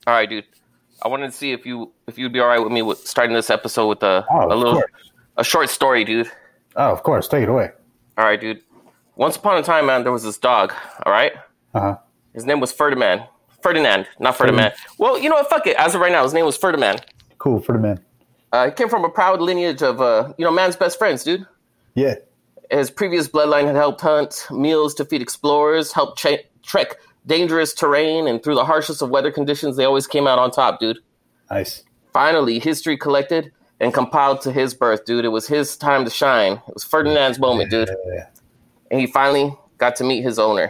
All right, dude. I wanted to see if you'd be all right with me with starting this episode with a short story, dude. Oh, of course. Take it away. All right, dude. Once upon a time, man, there was this dog. All right. His name was Ferdinand. Not Ferdinand. Well, you know what? Fuck it. As of right now, his name was Ferdinand. Cool, Ferdinand. He came from a proud lineage of man's best friends, dude. Yeah. His previous bloodline had helped hunt meals to feed explorers, helped trek dangerous terrain, and through the harshest of weather conditions, they always came out on top, dude. Nice. Finally, history collected and compiled to his birth, dude. It was his time to shine. It was Ferdinand's moment, dude. And he finally got to meet his owner.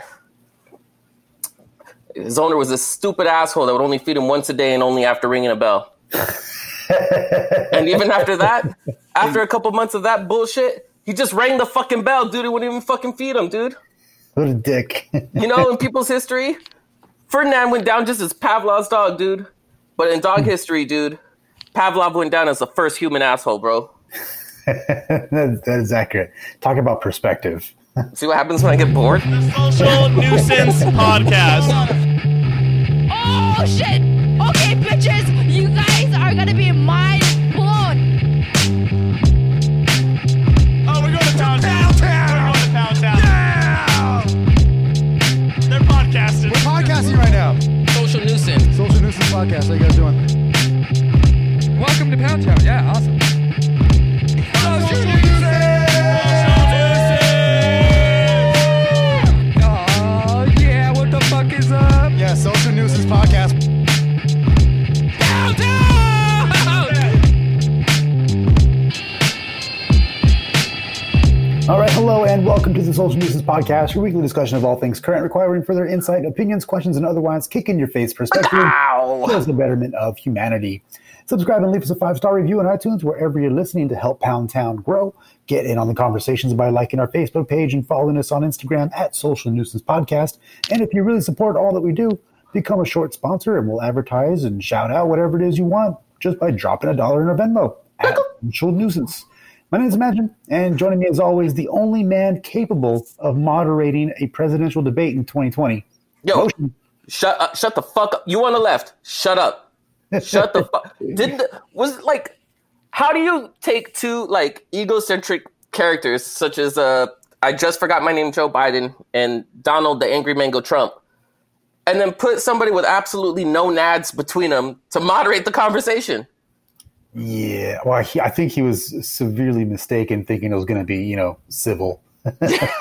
His owner was a stupid asshole that would only feed him once a day and only after ringing a bell. And even after that, after a couple months of that bullshit, he just rang the fucking bell, dude. He wouldn't even fucking feed him, dude. What a dick. You know, in people's history, Ferdinand went down just as Pavlov's dog, dude. But in dog history, dude, Pavlov went down as the first human asshole, bro. That is accurate. Talk about perspective. See what happens when I get bored? The Social Nuisance Podcast. Oh, shit! Okay, bitches, you guys are gonna be mind blown. Oh, we're going to Pound Town. We're going to Pound Town. Yeah! They're podcasting. We're podcasting right now. Social Nuisance. Social Nuisance Podcast. How you guys doing? Welcome to Pound Town. Yeah, awesome. Social Nuisance! Oh, yeah, what the fuck is up? Yeah, Social Nuisance Podcast. Pound Town! All right, hello, and welcome to the Social Nuisance Podcast, your weekly discussion of all things current, requiring further insight, opinions, questions, and otherwise kick-in-your-face perspective towards the betterment of humanity. Subscribe and leave us a 5-star review on iTunes wherever you're listening to help Pound Town grow. Get in on the conversations by liking our Facebook page and following us on Instagram at Social Nuisance Podcast. And if you really support all that we do, become a short sponsor and we'll advertise and shout out whatever it is you want just by dropping $1 in our Venmo at Social Nuisance. My name is Imagine, and joining me as always, the only man capable of moderating a presidential debate in 2020. Yo, Motion. shut the fuck up. You on the left. Shut up. Shut the fuck. How do you take two egocentric characters such as I just forgot my name, Joe Biden, and Donald the Angry Mango Trump, and then put somebody with absolutely no nads between them to moderate the conversation? Yeah, well, I think he was severely mistaken thinking it was going to be, civil. With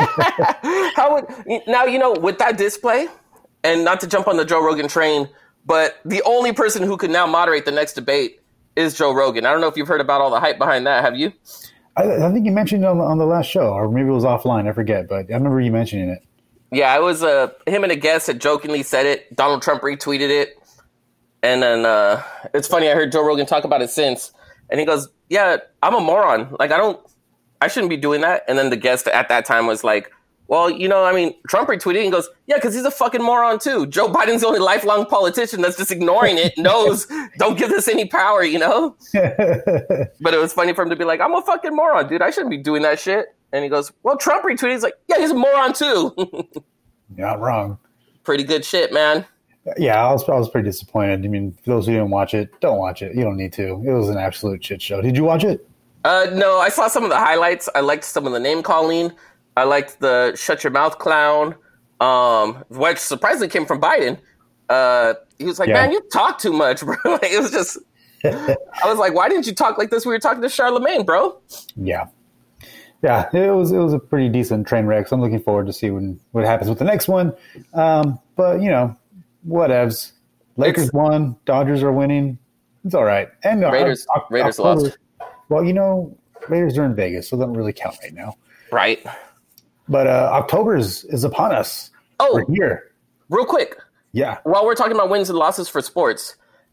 that display, and not to jump on the Joe Rogan train, but the only person who could now moderate the next debate is Joe Rogan. I don't know if you've heard about all the hype behind that. Have you? I think you mentioned it on the last show, or maybe it was offline. I forget, but I remember you mentioning it. Yeah, it was him and a guest had jokingly said it. Donald Trump retweeted it. And then it's funny, I heard Joe Rogan talk about it since. And he goes, yeah, I'm a moron. I shouldn't be doing that. And then the guest at that time was like, well, Trump retweeted and goes, yeah, because he's a fucking moron too. Joe Biden's the only lifelong politician that's just ignoring it, knows, don't give this any power, But it was funny for him to be like, I'm a fucking moron, dude. I shouldn't be doing that shit. And he goes, well, Trump retweeted. He's like, yeah, he's a moron too. You're not wrong. Pretty good shit, man. Yeah, I was pretty disappointed. For those who didn't watch it, don't watch it. You don't need to. It was an absolute shit show. Did you watch it? No, I saw some of the highlights. I liked some of the name calling. I liked the shut your mouth clown, which surprisingly came from Biden. He was like, man, you talk too much, bro. It was just, I was like, why didn't you talk like this? We were talking to Charlemagne, bro. Yeah. Yeah, it was a pretty decent train wreck. So I'm looking forward to see what happens with the next one. But, whatevs. Lakers won. Dodgers are winning. It's all right. And Raiders lost. Well, Raiders are in Vegas, so they don't really count right now. Right. But October is upon us. Oh, we're here. Real quick. Yeah. While we're talking about wins and losses for sports,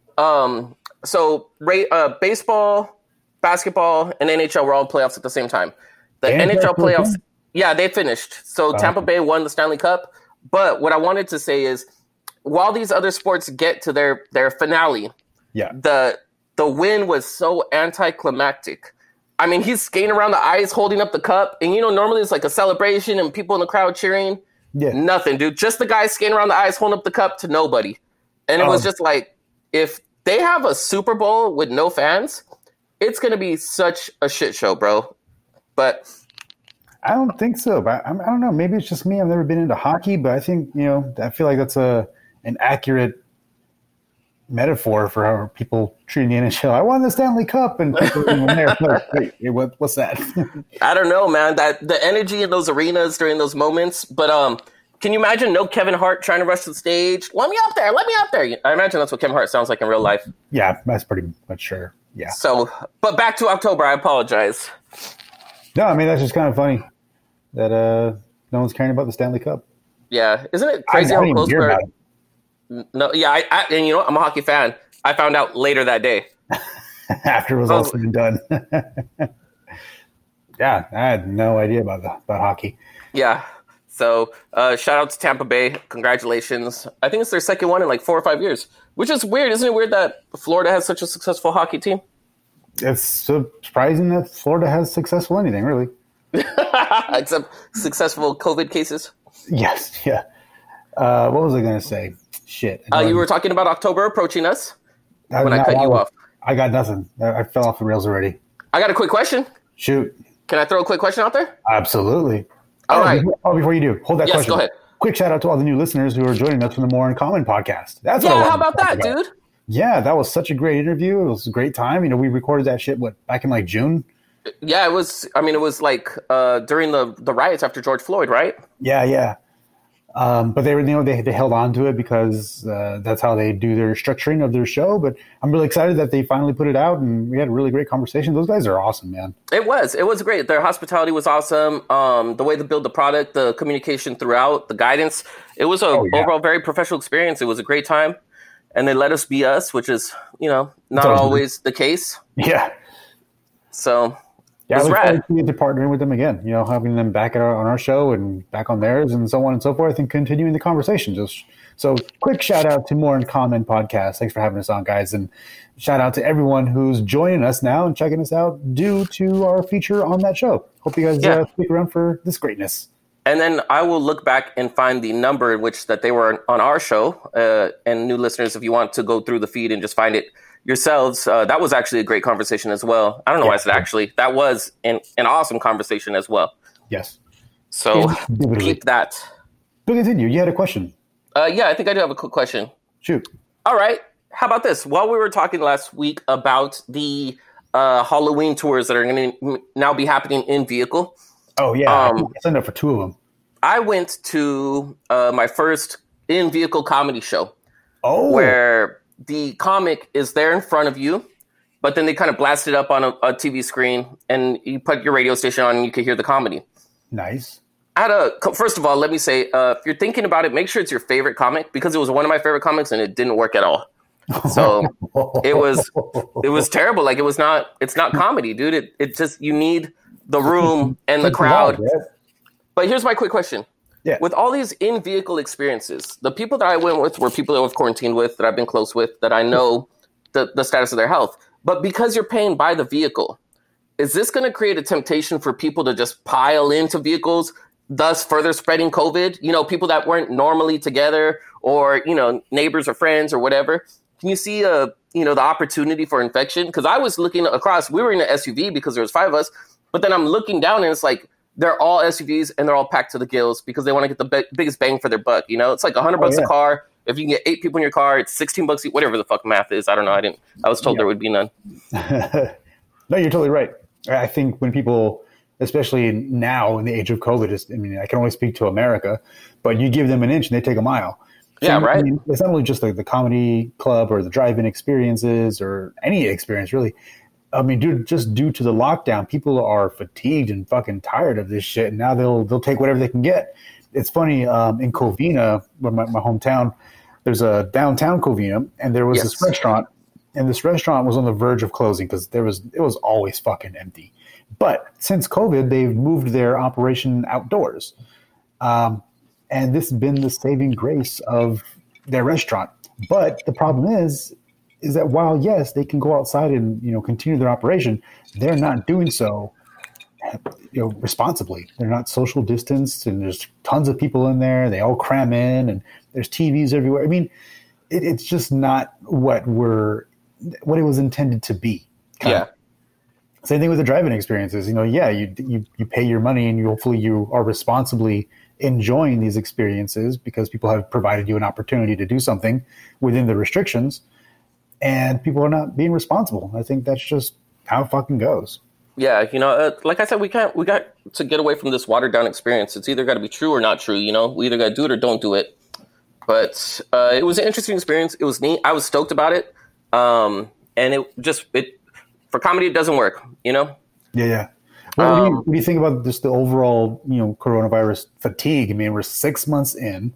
baseball, basketball, and NHL were all playoffs at the same time. The NHL playoffs, yeah, they finished. So Tampa Bay won the Stanley Cup. But what I wanted to say is, while these other sports get to their finale, the win was so anticlimactic. I mean, he's skating around the ice, holding up the cup, and normally it's like a celebration and people in the crowd cheering. Yeah. Nothing, dude. Just the guy skating around the ice, holding up the cup to nobody. And it was just like, if they have a Super Bowl with no fans, it's going to be such a shit show, bro. But I don't think so. But I don't know. Maybe it's just me. I've never been into hockey, but I think, I feel like that's an accurate metaphor for how people treating the NHL. I won the Stanley Cup, and people are there. Wait, what's that? I don't know, man. That the energy in those arenas during those moments. But can you imagine no Kevin Hart trying to rush the stage? Let me up there. I imagine that's what Kevin Hart sounds like in real life. Yeah, that's pretty much sure. Yeah. So, but back to October. I apologize. No, I mean, that's just kind of funny that no one's caring about the Stanley Cup. Yeah, isn't it crazy how close we're? No, yeah, and you know what? I'm a hockey fan. I found out later that day. After it was all said and done. Yeah, I had no idea about hockey. Yeah. So shout out to Tampa Bay. Congratulations. I think it's their second one in like 4 or 5 years, which is weird. Isn't it weird that Florida has such a successful hockey team? It's surprising that Florida has successful anything, really. Except successful COVID cases. Yes, yeah. What was I going to say? Shit. You were talking about October approaching us when I cut you off. I got nothing. I fell off the rails already. I got a quick question. Shoot. Can I throw a quick question out there? Absolutely. All right. Before you do, hold that question. Yes, go ahead. Quick shout out to all the new listeners who are joining us from the More in Common podcast. That's how about that, dude? Yeah, that was such a great interview. It was a great time. We recorded that shit, back in like June? Yeah, it was. I mean, it was like during the riots after George Floyd, right? Yeah. But they were, they held on to it because that's how they do their structuring of their show. But I'm really excited that they finally put it out, and we had a really great conversation. Those guys are awesome, man. It was great. Their hospitality was awesome. The way they build the product, the communication throughout, the guidance. It was overall very professional experience. It was a great time, and they let us be us, which is not always the case. Yeah. So. Yeah, I look forward to partnering with them again, having them back on our show and back on theirs and so on and so forth, and continuing the conversation. So quick shout out to More in Common podcast. Thanks for having us on, guys. And shout out to everyone who's joining us now and checking us out due to our feature on that show. Hope you guys stick around for this greatness. And then I will look back and find the number in which that they were on our show. And new listeners, if you want to go through the feed and just find it yourselves, that was actually a great conversation as well. I don't know why I said actually. That was an awesome conversation as well. Yes. So keep that. But continue. You had a question. Yeah, I think I do have a quick question. Shoot. All right. How about this? While we were talking last week about the Halloween tours that are going to now be happening in vehicle. Oh, yeah. I signed up for 2 of them. I went to my first in-vehicle comedy show. Oh. Where the comic is there in front of you, but then they kind of blast it up on a TV screen, and you put your radio station on and you can hear the comedy. Nice. First of all, let me say, if you're thinking about it, make sure it's your favorite comic, because it was one of my favorite comics and it didn't work at all. So it was terrible. Like it's not comedy, dude. It just, you need the room and the crowd. But here's my quick question. Yeah. With all these in-vehicle experiences, the people that I went with were people that I've quarantined with, that I've been close with, that I know the status of their health. But because you're paying by the vehicle, is this going to create a temptation for people to just pile into vehicles, thus further spreading COVID? People that weren't normally together, or, neighbors or friends or whatever. Can you see the opportunity for infection? Because I was looking across, we were in an SUV because there was 5 of us, but then I'm looking down and it's like, they're all SUVs and they're all packed to the gills because they want to get the biggest bang for their buck. It's like $100 a car. If you can get 8 people in your car, it's $16, whatever the fuck math is. I don't know. I was told there would be none. No, you're totally right. I think when people, especially now in the age of COVID, I can only speak to America, but you give them an inch and they take a mile. So, yeah, right. It's not only just like the comedy club or the drive-in experiences or any experience really. Dude, just due to the lockdown, people are fatigued and fucking tired of this shit. And now they'll take whatever they can get. It's funny, in Covina, my hometown, there's a downtown Covina, and there was this restaurant, and this restaurant was on the verge of closing because it was always fucking empty. But since COVID, they've moved their operation outdoors. And this has been the saving grace of their restaurant. But the problem is that while, yes, they can go outside and, continue their operation, they're not doing so, responsibly. They're not social distanced, and there's tons of people in there. They all cram in, and there's TVs everywhere. it's just not what it was intended to be. Yeah. Same thing with the driving experiences. You pay your money and hopefully you are responsibly enjoying these experiences because people have provided you an opportunity to do something within the restrictions, and people are not being responsible. I think that's just how it fucking goes. Yeah, like I said, we got to get away from this watered down experience. It's either got to be true or not true. We either got to do it or don't do it. But it was an interesting experience. It was neat. I was stoked about it. And it for comedy, it doesn't work, Yeah. Well, what do you think about just the overall, coronavirus fatigue? I mean, we're 6 months in,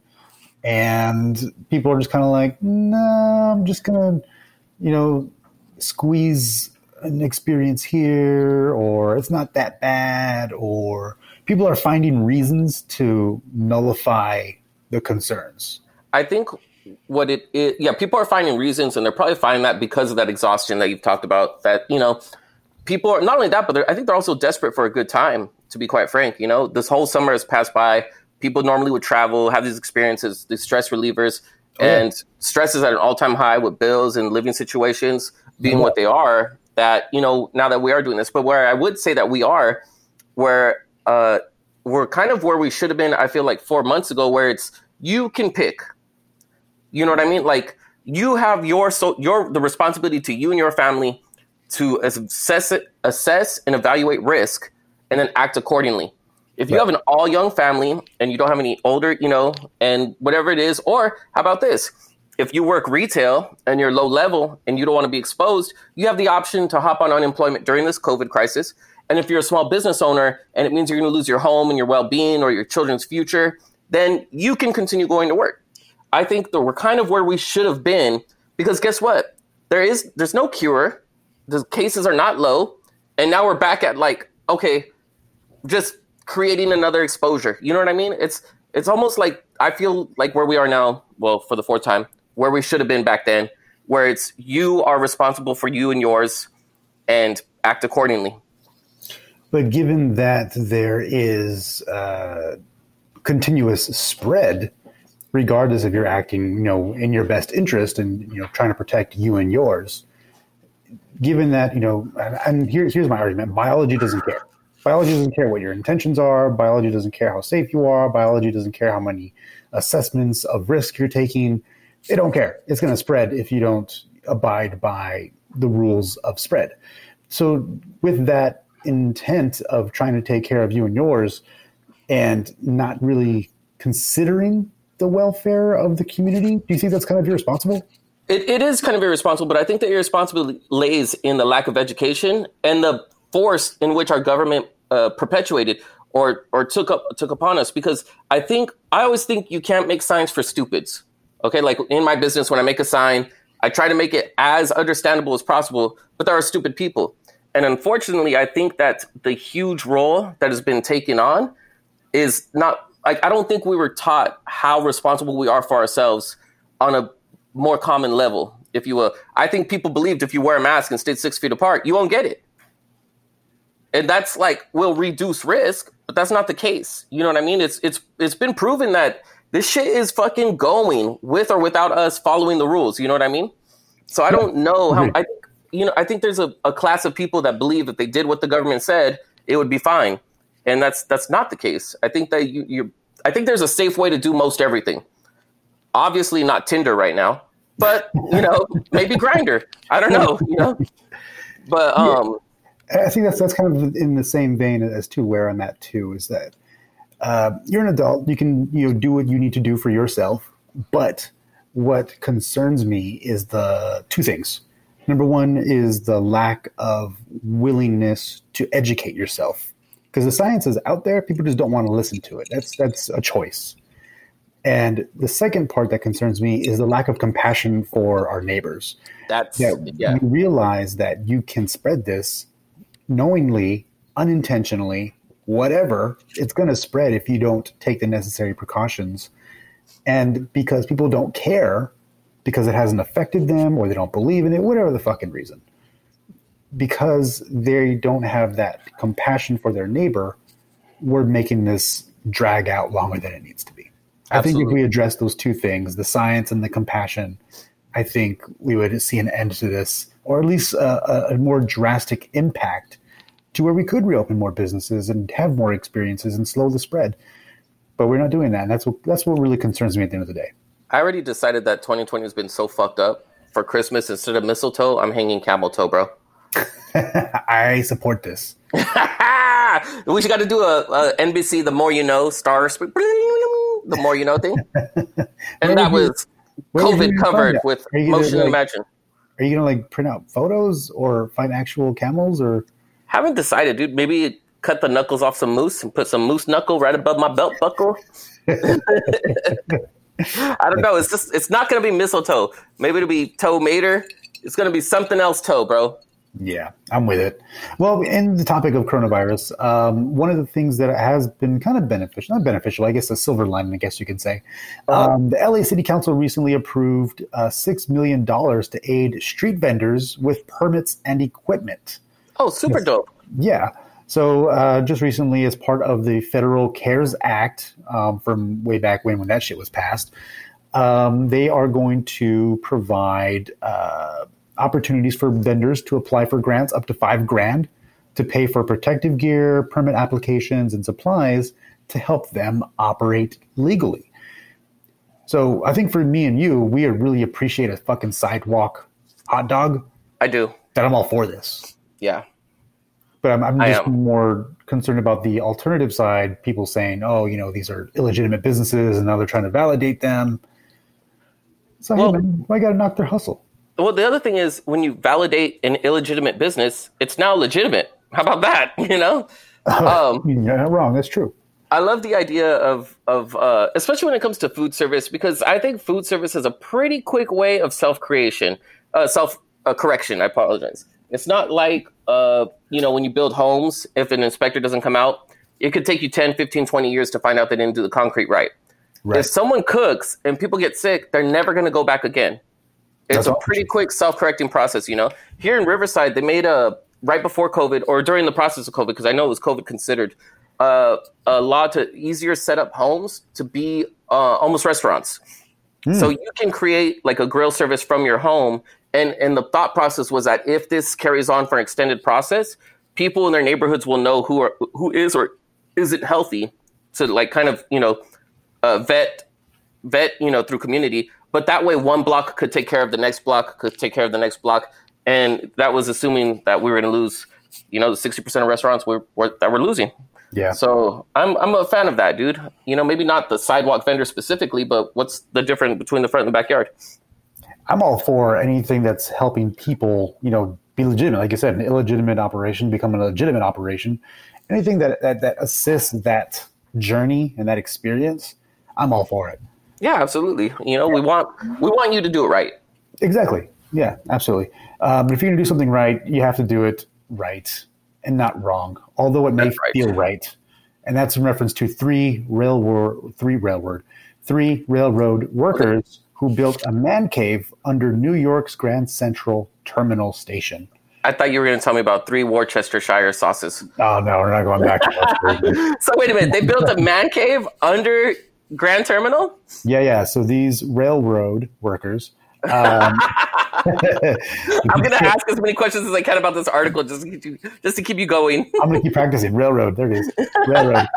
and people are just kind of like, no, I'm just going to, squeeze an experience here, or it's not that bad, or people are finding reasons to nullify the concerns. I think what it is, people are finding reasons, and they're probably finding that because of that exhaustion that you've talked about, that, people are not only that, but I think they're also desperate for a good time, to be quite frank. This whole summer has passed by. People normally would travel, have these experiences, these stress relievers, and stress is at an all-time high with bills and living situations being what they are, that, now that we are doing this. But where I would say that we are, where we're kind of where we should have been, I feel like 4 months ago, where it's, you can pick. You know what I mean? Like, you have the responsibility to you and your family to assess and evaluate risk and then act accordingly. If you have an all young family and you don't have any older, and whatever it is, or how about this? If you work retail and you're low level and you don't want to be exposed, you have the option to hop on unemployment during this COVID crisis. And if you're a small business owner and it means you're going to lose your home and your well-being or your children's future, then you can continue going to work. I think that we're kind of where we should have been, because guess what? There's no cure. The cases are not low. And now we're back at just creating another exposure. You know what I mean? It's almost like, I feel like where we are now, well, for the fourth time, where we should have been back then, where it's, you are responsible for you and yours and act accordingly. But given that there is continuous spread, regardless if you're acting, in your best interest and, trying to protect you and yours, given that, and here's my argument, biology doesn't care. Biology doesn't care what your intentions are. Biology doesn't care how safe you are. Biology doesn't care how many assessments of risk you're taking. They don't care. It's going to spread if you don't abide by the rules of spread. So with that intent of trying to take care of you and yours and not really considering the welfare of the community, do you think that's kind of irresponsible? It is kind of irresponsible, but I think the irresponsibility lays in the lack of education and the force in which our government perpetuated or took upon us. Because I always think you can't make signs for stupids. Okay, like in my business, when I make a sign, I try to make it as understandable as possible, but there are stupid people. And unfortunately, I think that the huge role that has been taken on is not, like, I don't think we were taught how responsible we are for ourselves on a more common level, if you will. I think people believed if you wear a mask and stay 6 feet apart, you won't get it. And that's will reduce risk, but that's not the case. You know what I mean? It's been proven that this shit is fucking going with or without us following the rules. You know what I mean? So I don't know how, I think there's a class of people that believe if they did what the government said, it would be fine. And that's not the case. I think that I think there's a safe way to do most everything. Obviously not Tinder right now, but maybe Grindr. I don't know, But I think that's kind of in the same vein as to where I'm at too, is that you're an adult, you can do what you need to do for yourself. But what concerns me is the two things. Number one is the lack of willingness to educate yourself, because the science is out there. People just don't want to listen to it. That's a choice. And the second part that concerns me is the lack of compassion for our neighbors. You realize that you can spread this knowingly, unintentionally, whatever. It's going to spread if you don't take the necessary precautions. And because people don't care, because it hasn't affected them or they don't believe in it, whatever the fucking reason, because they don't have that compassion for their neighbor, we're making this drag out longer than it needs to be. Absolutely. I think if we address those two things, the science and the compassion, I think we would see an end to this, or at least a more drastic impact to where we could reopen more businesses and have more experiences and slow the spread. But we're not doing that. And that's what really concerns me at the end of the day. I already decided that 2020 has been so fucked up. For Christmas, instead of mistletoe, I'm hanging camel toe, bro. I support this. We should got to do a NBC The More You Know stars, the More You Know thing. And that was COVID covered with Motion Imagine. Are you going to print out photos or find actual camels or? Haven't decided, dude. Maybe cut the knuckles off some moose and put some moose knuckle right above my belt buckle. I don't know. It's not going to be mistletoe. Maybe it'll be toe mater. It's going to be something else toe, bro. Yeah, I'm with it. Well, in the topic of coronavirus, one of the things that has been kind of beneficial, not beneficial, I guess a silver lining, I guess you could say. The LA City Council recently approved $6 million to aid street vendors with permits and equipment. Oh, super dope. Yeah. So just recently, as part of the Federal CARES Act from way back when that shit was passed, they are going to provide opportunities for vendors to apply for grants up to $5,000 to pay for protective gear, permit applications, and supplies to help them operate legally. So I think for me and you, we really appreciate a fucking sidewalk hot dog. I do. That I'm all for this. Yeah. But I'm just more concerned about the alternative side, people saying, oh, these are illegitimate businesses and now they're trying to validate them. So, hey, man, why got to knock their hustle? Well, the other thing is when you validate an illegitimate business, it's now legitimate. How about that? You're not wrong. That's true. I love the idea of especially when it comes to food service, because I think food service is a pretty quick way of self-correction. I apologize. It's not like, when you build homes, if an inspector doesn't come out, it could take you 10, 15, 20 years to find out they didn't do the concrete right. If someone cooks and people get sick, they're never going to go back again. It's a pretty quick self-correcting process, Here in Riverside, they made right before COVID or during the process of COVID, because I know it was COVID considered, a law to easier set up homes to be almost restaurants. So you can create like a grill service from your home. And the thought process was that if this carries on for an extended process, people in their neighborhoods will know who is or isn't healthy to vet through community. But that way one block could take care of the next block, And that was assuming that we were going to lose, the 60% of restaurants that we're losing. Yeah. So I'm a fan of that, dude. Maybe not the sidewalk vendor specifically, but what's the difference between the front and the backyard? I'm all for anything that's helping people, be legitimate. Like I said, an illegitimate operation become a legitimate operation. Anything that assists that journey and that experience, I'm all for it. Yeah, absolutely. We want you to do it right. Exactly. Yeah, absolutely. But if you're going to do something right, you have to do it right and not wrong, although it may feel right. And that's in reference to three railroad workers who built a man cave under New York's Grand Central Terminal Station. I thought you were going to tell me about 3 Worcestershire sauces. Oh, no, we're not going back to that. So wait a minute. They built a man cave under Grand Terminal? Yeah. So these railroad workers... I'm going to ask as many questions as I can about this article just to keep you going. I'm going to keep practicing. Railroad. There it is. Railroad.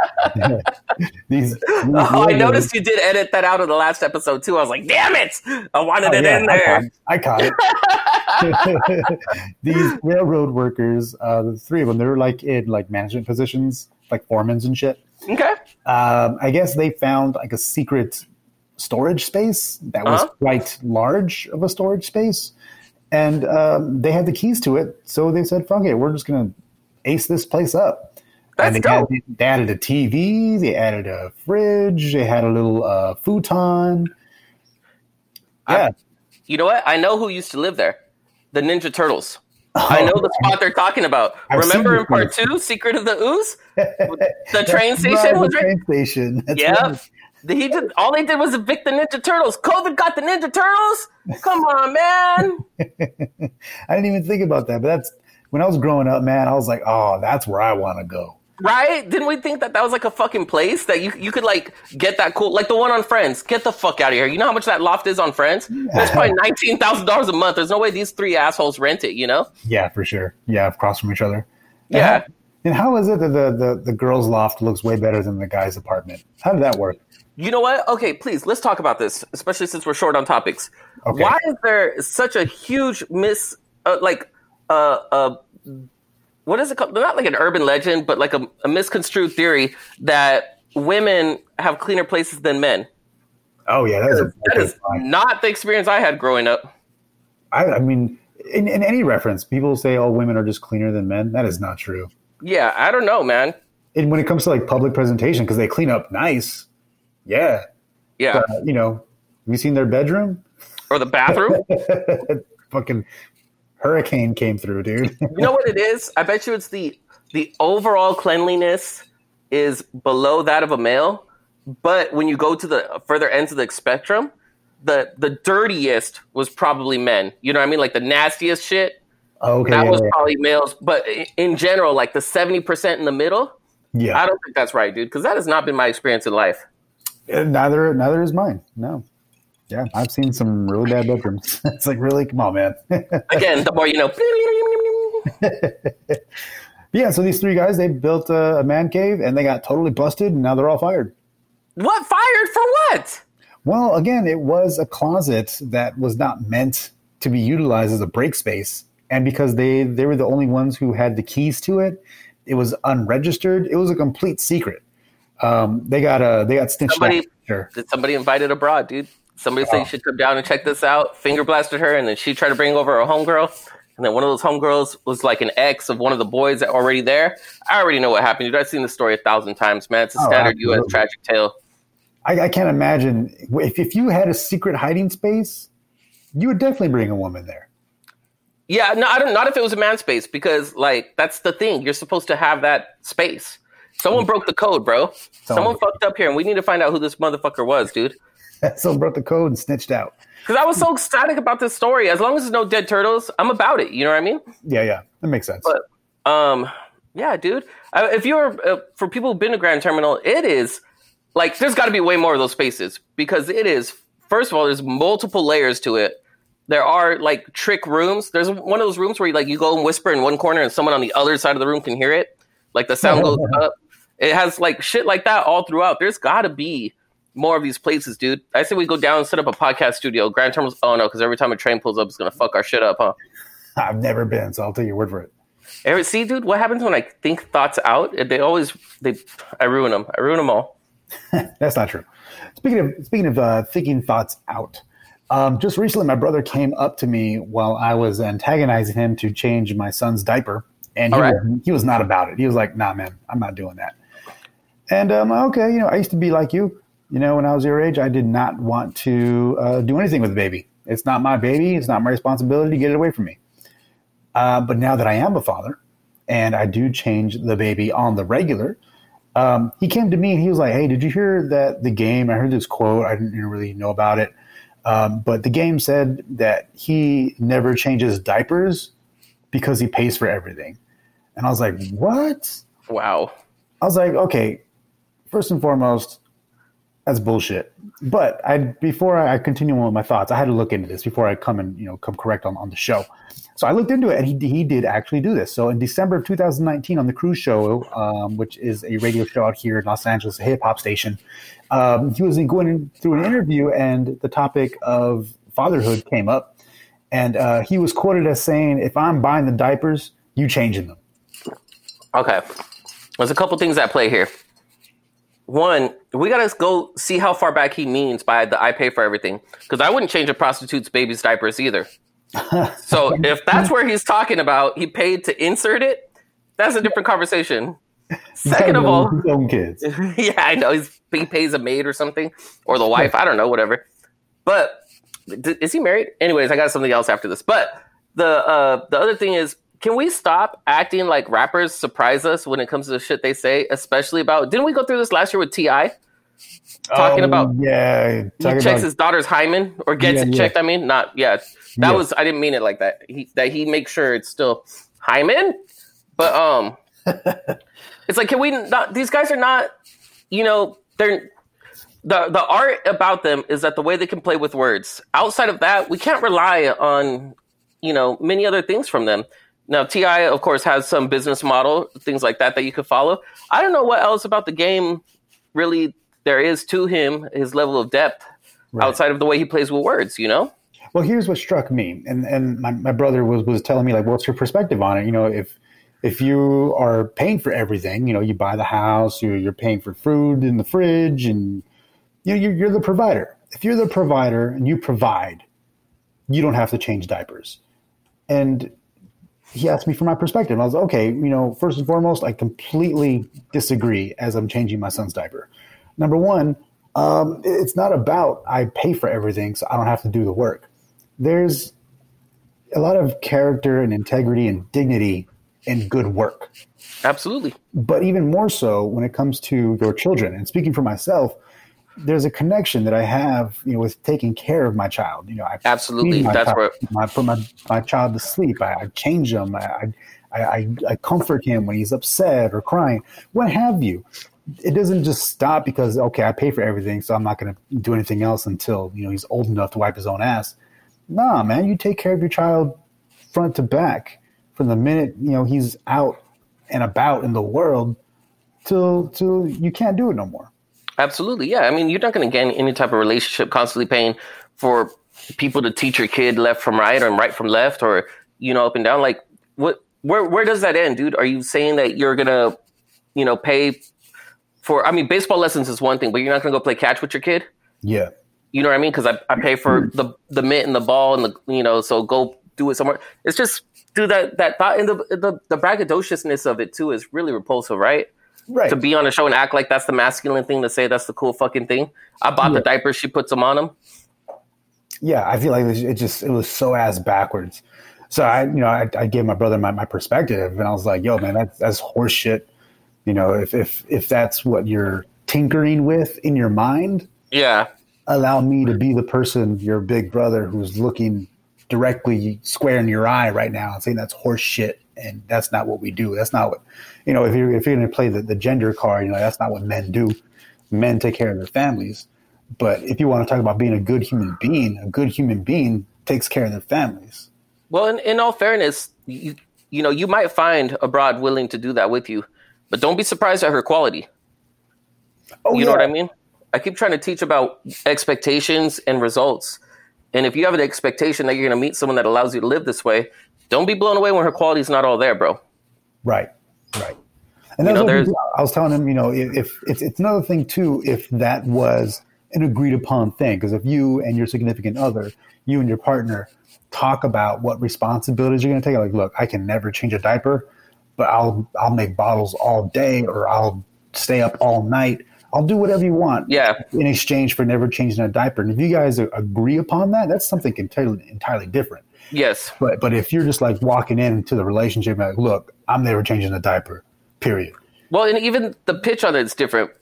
I noticed you did edit that out of the last episode, too. I was like, damn it. I wanted it in there. I caught it. These railroad workers, the 3 of them, they're in management positions, like foremans and shit. Okay. I guess they found a secret storage space that was quite large of a storage space, and they had the keys to it, so they said, fuck it, we're just gonna ace this place up. That's dope. They added a TV, they added a fridge, they had a little futon. Yeah. You know what? I know who used to live there. The Ninja Turtles. I know the spot they're talking about. Remember in part 2, Secret of the Ooze? The train station was right. Train station. Yeah. All they did was evict the Ninja Turtles. COVID got the Ninja Turtles? Come on, man. I didn't even think about that, but that's when I was growing up, man. I was like, oh, that's where I want to go. Right? Didn't we think that was like a fucking place that you could like get that cool, like the one on Friends? Get the fuck out of here! You know how much that loft is on Friends? It's probably $19,000 a month. There's no way these three assholes rent it. You know? Yeah, for sure. Yeah, across from each other. Yeah. And how is it that the girls' loft looks way better than the guys' apartment? How did that work? You know what? Okay, please, let's talk about this, especially since we're short on topics. Okay. Why is there such a huge what is it called? Not like an urban legend, but like a misconstrued theory that women have cleaner places than men. Oh, yeah. That is not the experience I had growing up. I mean, in any reference, people say, oh, women are just cleaner than men. That is not true. Yeah, I don't know, man. And when it comes to like public presentation, because they clean up nice. Yeah. Yeah. But, have you seen their bedroom? Or the bathroom? Fucking hurricane came through, dude. You know what it is? I bet you it's the overall cleanliness is below that of a male, but when you go to the further ends of the spectrum, the dirtiest was probably men. You know what I mean? Like the nastiest shit. Okay. That was probably males, but in general, like the 70% in the middle, yeah, I don't think that's right, dude, because that has not been my experience in life. Neither is mine. No. Yeah, I've seen some really bad bedrooms. It's like, really? Come on, man. Again, the more you know. Yeah, so these three guys, they built a man cave, and they got totally busted, and now they're all fired. What? Fired for what? Well, again, it was a closet that was not meant to be utilized as a break space. And because they were the only ones who had the keys to it, it was unregistered. It was a complete secret. They got stitched out. Sure. Did somebody invite it abroad, dude? Somebody said you should come down and check this out. Finger blasted her, and then she tried to bring over a homegirl. And then one of those homegirls was like an ex of one of the boys that were already there. I already know what happened, dude. I've seen the story 1,000 times, man. It's a standard U.S. tragic tale. I can't imagine. If you had a secret hiding space, you would definitely bring a woman there. Yeah, no, not if it was a man space, because like that's the thing. You're supposed to have that space. Someone broke the code, bro. Someone fucked up here, and we need to find out who this motherfucker was, dude. Someone broke the code and snitched out. Because I was so ecstatic about this story. As long as there's no dead turtles, I'm about it. You know what I mean? Yeah, that makes sense. But, yeah, dude. If you're for people who've been to Grand Terminal, it is like there's got to be way more of those spaces because it is. First of all, there's multiple layers to it. There are like trick rooms. There's one of those rooms where you go and whisper in one corner, and someone on the other side of the room can hear it. Like the sound goes up. It has like shit like that all throughout. There's got to be more of these places, dude. I say we go down and set up a podcast studio. Grand Terminals. Oh no, because every time a train pulls up, it's gonna fuck our shit up, huh? I've never been, so I'll take your word for it. See, dude, what happens when I think thoughts out? I ruin them. I ruin them all. That's not true. Speaking of thinking thoughts out, just recently my brother came up to me while I was antagonizing him to change my son's diaper, and he was not about it. He was like, "Nah, man, I'm not doing that." And okay, I used to be like you. When I was your age, I did not want to do anything with the baby. It's not my baby. It's not my responsibility to get it away from me. But now that I am a father and I do change the baby on the regular, he came to me and he was like, "Hey, did you hear that the game? I heard this quote. I didn't really know about it. But the game said that he never changes diapers because he pays for everything." And I was like, "What?" Wow. I was like, okay, first and foremost, that's bullshit. But before I continue on with my thoughts, I had to look into this before I come correct on the show. So I looked into it, and he did actually do this. So in December of 2019 on the Cruise Show, which is a radio show out here in Los Angeles, a hip-hop station, he was going through an interview, and the topic of fatherhood came up. And he was quoted as saying, "If I'm buying the diapers, you changing them." Okay. There's a couple things at play here. One, we got to go see how far back he means by the "I pay for everything." Because I wouldn't change a prostitute's baby's diapers either. So if that's where he's talking about he paid to insert it, that's a different conversation. Second of all, his own kids. Yeah, I know. He pays a maid or something. Or the wife. I don't know, whatever. But is he married? Anyways, I got something else after this. But the other thing is, can we stop acting like rappers surprise us when it comes to the shit they say, especially about... Didn't we go through this last year with T.I.? Talking about... Yeah. He checks his daughter's hymen, or gets it checked, I mean. Not, yeah. Was... I didn't mean it like that. He makes sure it's still hymen. But, It's like, can we not? These guys are not, they're the art about them is that the way they can play with words. Outside of that, we can't rely on, many other things from them. Now, T.I., of course, has some business model, things like that you could follow. I don't know what else about the game really there is to him, his level of depth, outside of the way he plays with words, Well, here's what struck me, and my brother was telling me, like, what's your perspective on it? If you are paying for everything, you buy the house, you're paying for food in the fridge, and you're the provider. If you're the provider and you provide, you don't have to change diapers. And he asked me for my perspective. I was like, okay, first and foremost, I completely disagree as I'm changing my son's diaper. Number one, it's not about I pay for everything, so I don't have to do the work. There's a lot of character and integrity and dignity in good work. Absolutely. But even more so when it comes to your children. And speaking for myself, there's a connection that I have, with taking care of my child. Absolutely. That's where I put my child to sleep. I change him. I comfort him when he's upset or crying, what have you. It doesn't just stop because, okay, I pay for everything, so I'm not going to do anything else until, he's old enough to wipe his own ass. Nah, man, you take care of your child front to back from the minute, he's out and about in the world till you can't do it no more. Absolutely, yeah. I mean, you're not going to get in any type of relationship constantly paying for people to teach your kid left from right or right from left or, up and down. Like, where does that end, dude? Are you saying that you're going to, pay for, baseball lessons is one thing, but you're not going to go play catch with your kid? Yeah. You know what I mean? Because I pay for the mitt and the ball and so go do it somewhere. It's just, dude, that thought and the braggadociousness of it too is really repulsive, right? Right. To be on a show and act like that's the masculine thing to say, that's the cool fucking thing. I bought the diapers, she puts them on them. Yeah, I feel like it was so ass backwards. So I gave my brother my perspective, and I was like, yo, man, that's horse shit. If that's what you're tinkering with in your mind, yeah, allow me to be the person, your big brother, who's looking directly square in your eye right now and saying that's horse shit. And that's not what we do. That's not what, if you're going to play the gender card, that's not what men do. Men take care of their families. But if you want to talk about being a good human being takes care of their families. Well, in all fairness, you might find a broad willing to do that with you, but don't be surprised at her quality. Oh, you know what I mean? I keep trying to teach about expectations and results. And if you have an expectation that you're going to meet someone that allows you to live this way, don't be blown away when her quality's not all there, bro. Right. And I was telling him, if it's another thing too, if that was an agreed upon thing, because if you and your significant other, you and your partner talk about what responsibilities you're going to take, like, look, I can never change a diaper, but I'll make bottles all day, or I'll stay up all night. I'll do whatever you want. Yeah. In exchange for never changing a diaper. And if you guys agree upon that, that's something entirely different. Yes. But if you're just like walking into the relationship and like, look, I'm never changing a diaper, period. Well, and even the pitch on it's different.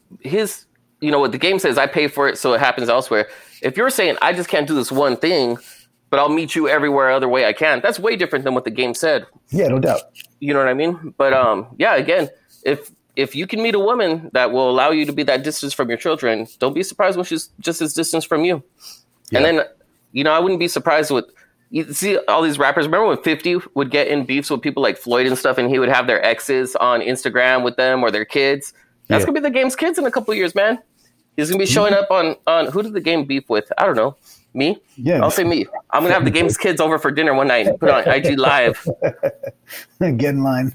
What the game says, I pay for it, so it happens elsewhere. If you're saying, I just can't do this one thing, but I'll meet you everywhere other way I can, that's way different than what the game said. Yeah, no doubt. You know what I mean? But again, if you can meet a woman that will allow you to be that distance from your children, don't be surprised when she's just as distant from you. Yeah. And then, I wouldn't be surprised with, you see all these rappers. Remember when 50 would get in beefs with people like Floyd and stuff, and he would have their exes on Instagram with them or their kids? That's going to be the game's kids in a couple of years, man. He's going to be showing up on who did the game beef with? I don't know. Me? Yeah. I'll say me. I'm going to have the game's kids over for dinner one night and put on IG Live. Get in line.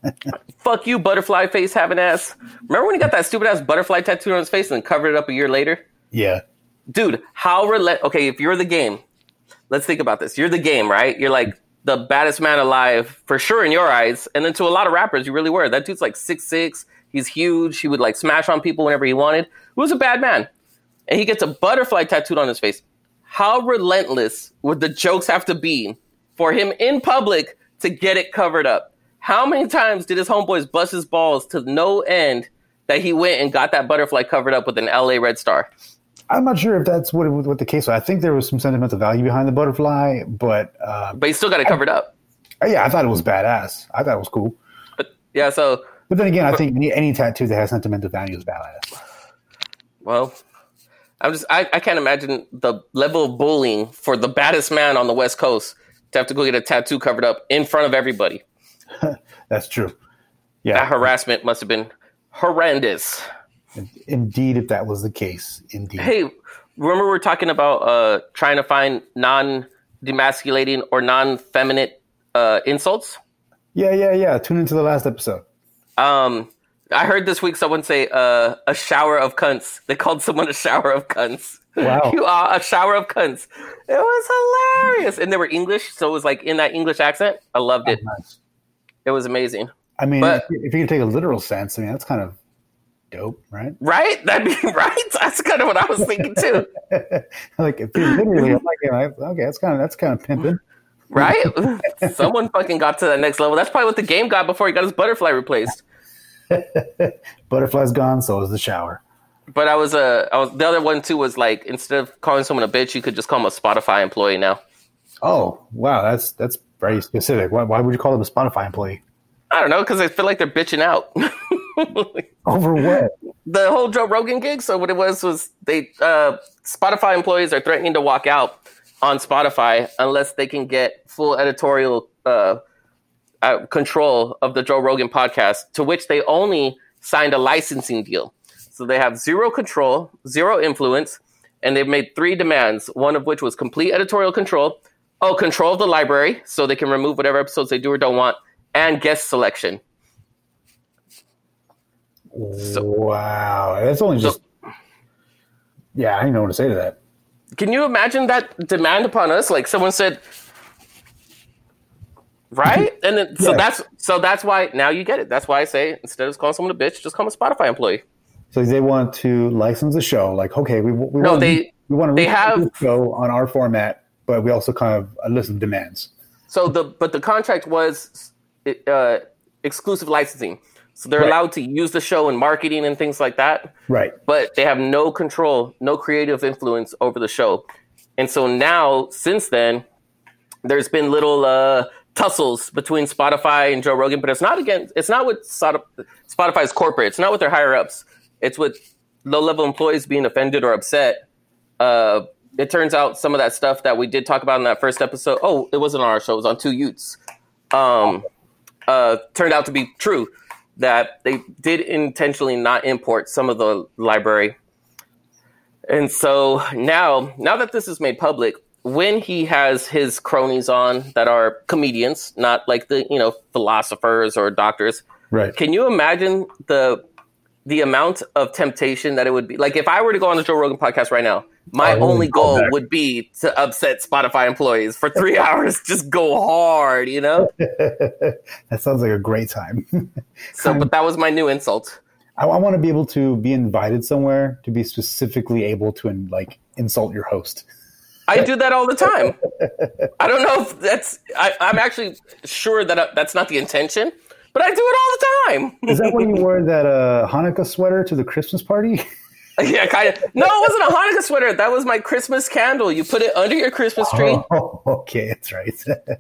Fuck you, butterfly face having ass. Remember when he got that stupid ass butterfly tattoo on his face and then covered it up a year later? Yeah. Dude, okay, if you're the game, let's think about this. You're the game, right? You're like the baddest man alive, for sure in your eyes. And then to a lot of rappers, you really were. That dude's like 6'6". He's huge. He would like smash on people whenever he wanted. He was a bad man. And he gets a butterfly tattooed on his face. How relentless would the jokes have to be for him in public to get it covered up? How many times did his homeboys bust his balls to no end that he went and got that butterfly covered up with an LA Red Star? I'm not sure if that's what the case was. I think there was some sentimental value behind the butterfly, but he still got it covered up. Yeah, I thought it was badass. I thought it was cool. But yeah, so But then again, I think any tattoo that has sentimental value is badass. Well, I can't imagine the level of bullying for the baddest man on the West Coast to have to go get a tattoo covered up in front of everybody. That's true. Yeah. That harassment must have been horrendous. Indeed, if that was the case. Indeed. Hey, remember we were talking about trying to find non-demasculating or non-feminine insults? Yeah. Tune into the last episode. I heard this week someone say a shower of cunts. They called someone a shower of cunts. Wow. You are a shower of cunts. It was hilarious. And they were English, so it was like in that English accent. I loved it. Nice. It was amazing. I mean, But- if you can take a literal sense, I mean, that's kind of dope, right? Right? That'd be right. That's kind of what I was thinking too. Like, if you literally, I'm like, okay, that's kind of pimping. Right? Someone fucking got to that next level. That's probably what the game got before he got his butterfly replaced. Butterfly's gone, so is the shower. But I was the other one too was like, instead of calling someone a bitch, you could just call them a Spotify employee now. Oh, wow, that's very specific. Why would you call them a Spotify employee? I don't know, because I feel like they're bitching out. Over what? The whole Joe Rogan gig. So what it was they Spotify employees are threatening to walk out on Spotify unless they can get full editorial control of the Joe Rogan podcast, to which they only signed a licensing deal. So they have zero control, zero influence, and they've made 3 demands, one of which was complete editorial control, control of the library, so they can remove whatever episodes they do or don't want, and guest selection. Wow, that's only just. Yeah, I don't know what to say to that. Can you imagine that demand upon us? Like someone said, right? And then, so that's why now you get it. That's why I say, instead of calling someone a bitch, just call them a Spotify employee. So they want to license the show. Like, okay, we want to have the show on our format, but we also kind of listen demands. So the contract was exclusive licensing. So they're allowed to use the show in marketing and things like that. Right. But they have no control, no creative influence over the show. And so now, since then, there's been little tussles between Spotify and Joe Rogan, but it's not with Spotify's corporate. It's not with their higher ups. It's with low-level employees being offended or upset. It turns out some of that stuff that we did talk about in that first episode, it wasn't on our show, it was on Two Utes, turned out to be true, that they did intentionally not import some of the library. And so now that this is made public, when he has his cronies on that are comedians, not like the, philosophers or doctors, right? Can you imagine the amount of temptation that it would be? Like, if I were to go on the Joe Rogan podcast right now, my only goal would be to upset Spotify employees for 3 hours. Just go hard, That sounds like a great time. But that was my new insult. I want to be able to be invited somewhere to be specifically able to insult your host. I do that all the time. I don't know if I'm actually sure that that's not the intention, but I do it all the time. Is that why you wore that Hanukkah sweater to the Christmas party? Yeah, kind of. No, it wasn't a Hanukkah sweater. That was my Christmas candle. You put it under your Christmas tree. Oh, okay, that's right.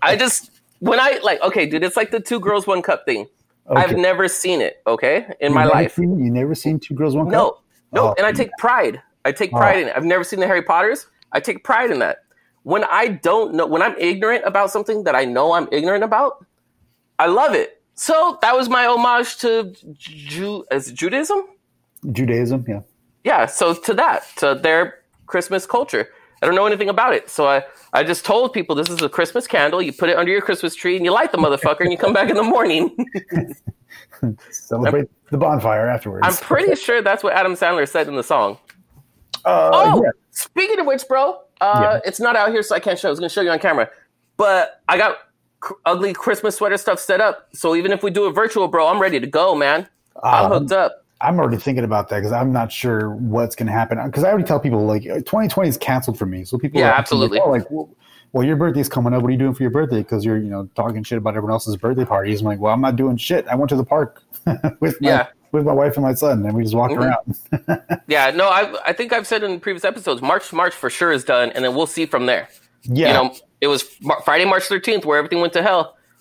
Dude, it's like the 2 girls, 1 cup thing. Okay. I've never seen it, in my life. You never seen 2 girls, 1 cup? No, and I take pride. I take pride in it. I've never seen the Harry Potters. I take pride in that. When I don't know, when I'm ignorant about something that I know I'm ignorant about, I love it. So that was my homage to Judaism? Judaism, yeah. Yeah, so to their Christmas culture. I don't know anything about it. So I just told people, this is a Christmas candle. You put it under your Christmas tree and you light the motherfucker and you come back in the morning. Celebrate the bonfire afterwards. I'm pretty sure that's what Adam Sandler said in the song. Yeah. Speaking of which, bro, it's not out here, so I can't show. I was going to show you on camera. But I got ugly Christmas sweater stuff set up. So even if we do it virtual, bro, I'm ready to go, man. I'm hooked up. I'm already thinking about that because I'm not sure what's going to happen. Because I already tell people, 2020 is canceled for me. So people absolutely. Well, your birthday's coming up. What are you doing for your birthday? Because you're, talking shit about everyone else's birthday parties. I'm like, well, I'm not doing shit. I went to the park with my wife and my son, and we just walked around. Yeah, no, I think I've said in previous episodes, March for sure is done, and then we'll see from there. Yeah. It was Friday, March 13th, where everything went to hell.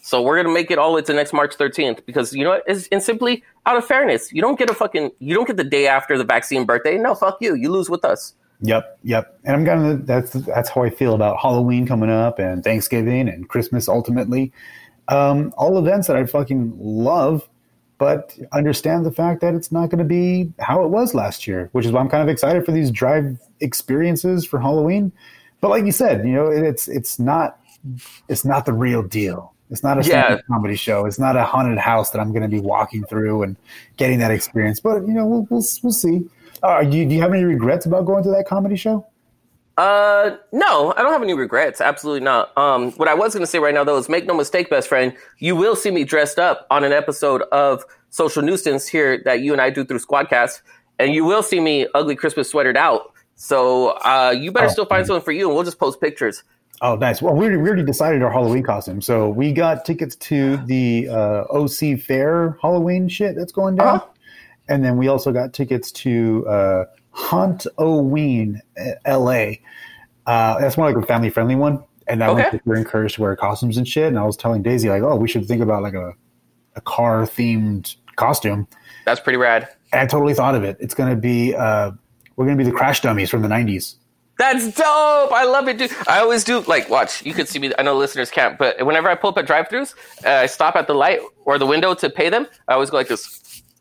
So we're gonna make it all the way to next March 13th because you know what? And simply out of fairness, you don't get the day after the vaccine birthday. No, fuck you. You lose with us. Yep. And that's how I feel about Halloween coming up and Thanksgiving and Christmas ultimately. All events that I fucking love, but understand the fact that it's not going to be how it was last year, which is why I'm kind of excited for these drive experiences for Halloween. But like you said, you know, it's not the real deal. It's not a comedy show. It's not a haunted house that I'm going to be walking through and getting that experience. But you know, we'll see. Do you have any regrets about going to that comedy show? No, I don't have any regrets. Absolutely not. What I was going to say right now, though, is make no mistake, best friend, you will see me dressed up on an episode of Social Nuisance here that you and I do through Squadcast, and you will see me ugly Christmas sweatered out. So, you better still find something for you, and we'll just post pictures. Oh, nice. Well, we already decided our Halloween costume. So we got tickets to the OC Fair Halloween shit that's going down. Uh-huh. And then we also got tickets to Haunt-O-Ween, L.A. That's more like a family-friendly one. And that one, we're encouraged to wear costumes and shit. And I was telling Daisy, like, oh, we should think about like a car-themed costume. That's pretty rad. And I totally thought of it. It's going to be, we're going to be the Crash Dummies from the 90s. That's dope. I love it, dude. I always do, like, watch, you can see me. I know listeners can't, but whenever I pull up at drive-thrus, I stop at the light or the window to pay them. I always go like this.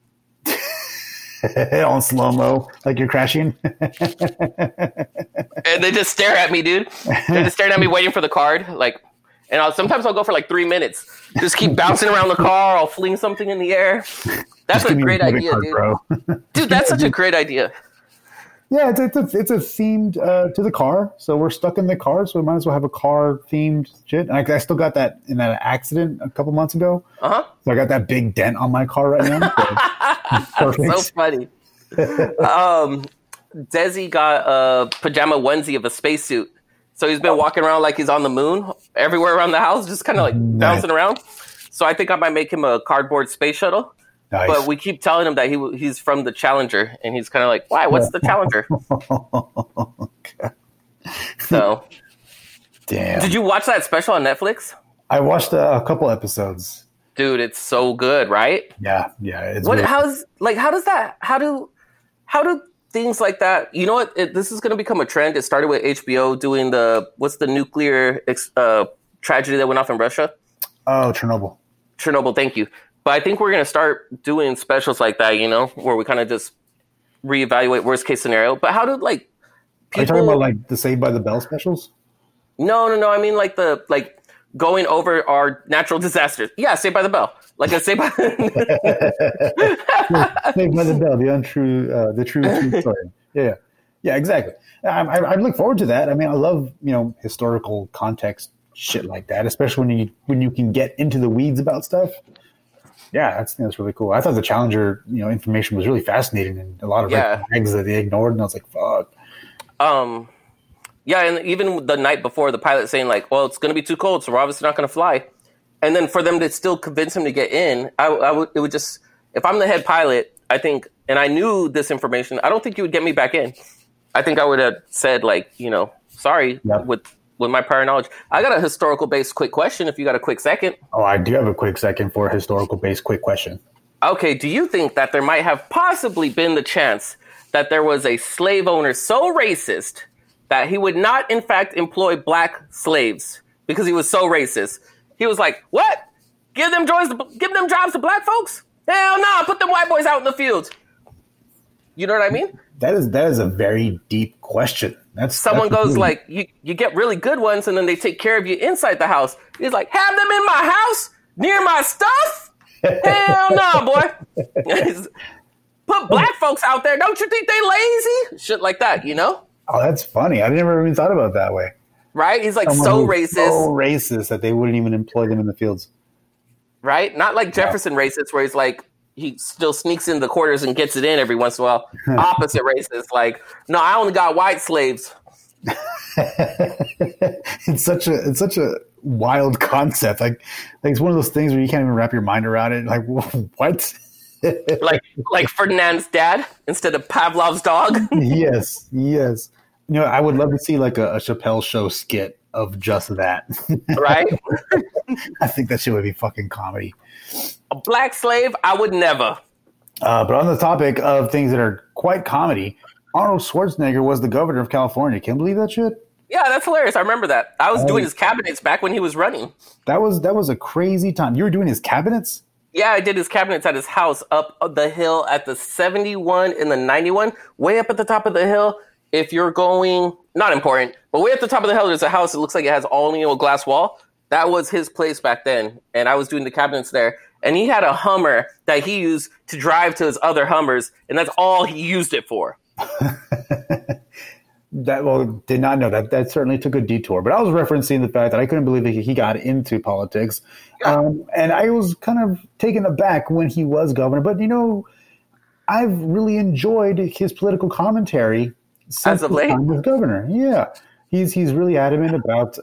On slow-mo, like you're crashing. And they just stare at me, dude. They're just staring at me waiting for the card. Like, and sometimes I'll go for like 3 minutes. Just keep bouncing around the car. I'll fling something in the air. That's a great idea, dude. Bro. Dude, that's such a great idea. Yeah, it's a themed to the car. So we're stuck in the car, so we might as well have a car-themed shit. And I still got that in that accident a couple months ago. Uh-huh. So I got that big dent on my car right now. So funny. Desi got a pajama onesie of a spacesuit. So he's been walking around like he's on the moon everywhere around the house, just kind of like bouncing around. So I think I might make him a cardboard space shuttle. Nice. But we keep telling him that he's from the Challenger, and he's kind of like, why? What's the Challenger? So, damn. Did you watch that special on Netflix? I watched a couple episodes. Dude, it's so good, right? Yeah. It's how do things like that? You know what? This is going to become a trend. It started with HBO doing what's the nuclear tragedy that went off in Russia? Oh, Chernobyl. Thank you. But I think we're going to start doing specials like that, you know, where we kind of just reevaluate worst case scenario. But how did people... Are you talking about like the Saved by the Bell specials? No. I mean like going over our natural disasters. Yeah, Saved by the Bell. Like a Saved by Saved by the Bell, the true story. Yeah, exactly. I look forward to that. I mean, I love, you know, historical context shit like that, especially when you can get into the weeds about stuff. Yeah, that's really cool. I thought the Challenger, you know, information was really fascinating and a lot of red flags that they ignored, and I was like, fuck. Yeah, and even the night before, the pilot saying like, well, it's going to be too cold, so we're obviously not going to fly. And then for them to still convince him to get in, it would just, if I'm the head pilot, I think, and I knew this information, I don't think you would get me back in. I think I would have said like, you know, sorry, with my prior knowledge. I got a historical-based quick question if you got a quick second. Oh, I do have a quick second for a historical-based quick question. Okay, do you think that there might have possibly been the chance that there was a slave owner so racist that he would not, in fact, employ black slaves because he was so racist? He was like, what? Give them jobs to black folks? Hell no, put them white boys out in the fields. You know what I mean? That is a very deep question. Someone goes like, you get really good ones, and then they take care of you inside the house. He's like, have them in my house near my stuff? Hell no, boy. Put black folks out there. Don't you think they lazy? Shit like that, you know? Oh, that's funny. I never even thought about it that way. Right? He's like so racist that they wouldn't even employ them in the fields. Right? Not like Jefferson racist, where he's like, he still sneaks in the quarters and gets it in every once in a while. Opposite racist, like, no, I only got white slaves. It's such a wild concept. Like it's one of those things where you can't even wrap your mind around it. Like, what? like Ferdinand's dad instead of Pavlov's dog. Yes. You know, I would love to see like a Chappelle Show skit of just that. Right? I think that shit would be fucking comedy. A black slave, I would never. But on the topic of things that are quite comedy, Arnold Schwarzenegger was the governor of California. Can you believe that shit? Yeah, that's hilarious. I remember that. I was doing his cabinets back when he was running. That was a crazy time. You were doing his cabinets? Yeah, I did his cabinets at his house up the hill at the 71 and the 91, way up at the top of the hill. If you're going, not important, but way at the top of the hill, there's a house. It looks like it has only a glass wall. That was his place back then, and I was doing the cabinets there. And he had a Hummer that he used to drive to his other Hummers, and that's all he used it for. Did not know that. That certainly took a detour. But I was referencing the fact that I couldn't believe that he got into politics. Yeah. And I was kind of taken aback when he was governor. But, I've really enjoyed his political commentary since As of the late? time he was governor. Yeah. He's really adamant about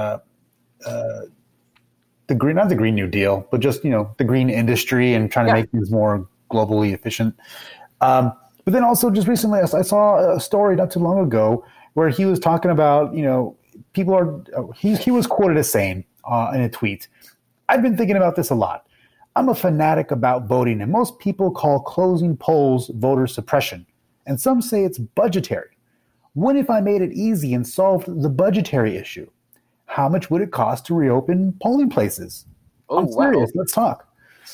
the green, not the Green New Deal, but just, the green industry and trying to make things more globally efficient. But then also just recently, I saw a story not too long ago where he was talking about, people are, he was quoted as saying in a tweet, I've been thinking about this a lot. I'm a fanatic about voting, and most people call closing polls voter suppression. And some say it's budgetary. What if I made it easy and solved the budgetary issue? How much would it cost to reopen polling places? I'm serious. Let's talk.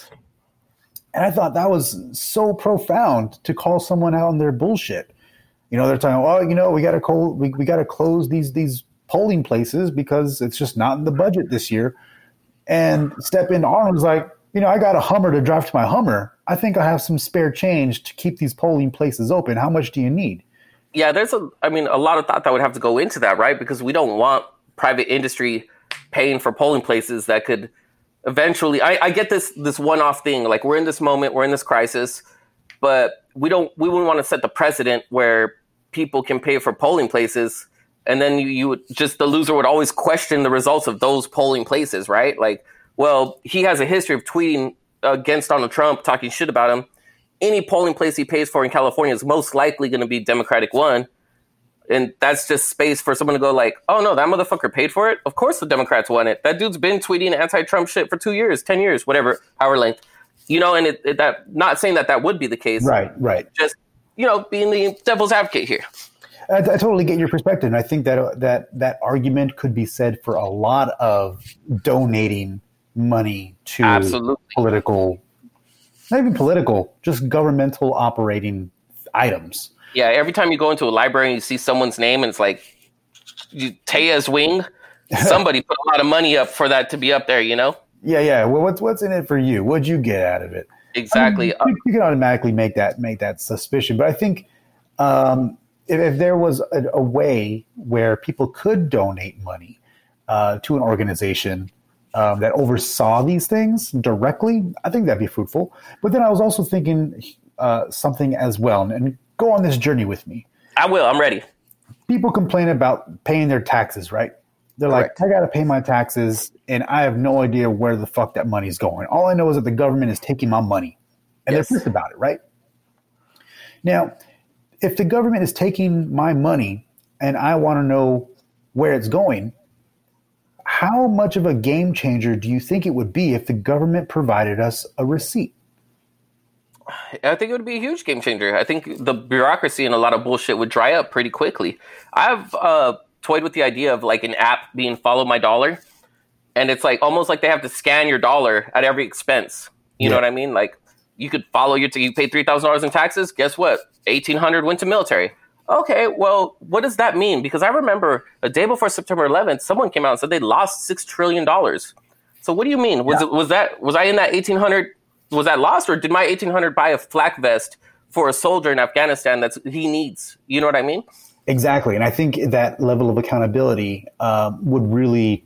And I thought that was so profound to call someone out on their bullshit. They're talking, we got to close these polling places because it's just not in the budget this year. And step in, Arnold's like, I got a Hummer to drive to my Hummer. I think I have some spare change to keep these polling places open. How much do you need? Yeah, there's a lot of thought that would have to go into that, right? Because we don't want private industry paying for polling places that could eventually, I get this one-off thing, like we're in this moment, we're in this crisis, but we wouldn't want to set the precedent where people can pay for polling places, and then you would just, the loser would always question the results of those polling places, right? Like, well, he has a history of tweeting against Donald Trump, talking shit about him. Any polling place he pays for in California is most likely going to be Democratic won. And that's just space for someone to go like, oh, no, that motherfucker paid for it? Of course the Democrats won it. That dude's been tweeting anti-Trump shit for 2 years, 10 years, whatever, however length. And that not saying that would be the case. Right. Just, being the devil's advocate here. I totally get your perspective. And I think that argument could be said for a lot of donating money to Absolutely. Political, not even political, just governmental operating items. Yeah, every time you go into a library and you see someone's name and it's like Taya's Wing, somebody put a lot of money up for that to be up there, Yeah. Well, what's in it for you? What'd you get out of it? Exactly. You can automatically make that suspicion. But I think if there was a way where people could donate money to an organization that oversaw these things directly, I think that'd be fruitful. But then I was also thinking something as well, and go on this journey with me. I will. I'm ready. People complain about paying their taxes, right? They're Correct. like, I got to pay my taxes, and I have no idea where the fuck that money's going. All I know is that the government is taking my money, and Yes. they're pissed about it, right? Now, if the government is taking my money and I want to know where it's going, how much of a game changer do you think it would be if the government provided us a receipt? I think it would be a huge game changer. I think the bureaucracy and a lot of bullshit would dry up pretty quickly. I've toyed with the idea of like an app being Follow My Dollar, and it's like almost like they have to scan your dollar at every expense. You know what I mean? Like you could follow you paid $3,000 in taxes. Guess what? $1,800 went to military. Okay, well, what does that mean? Because I remember a day before September 11th, someone came out and said they lost $6 trillion. So what do you mean? Was I in that 1,800? Was that lost, or did my 1,800 buy a flak vest for a soldier in Afghanistan that he needs? You know what I mean? Exactly. And I think that level of accountability would really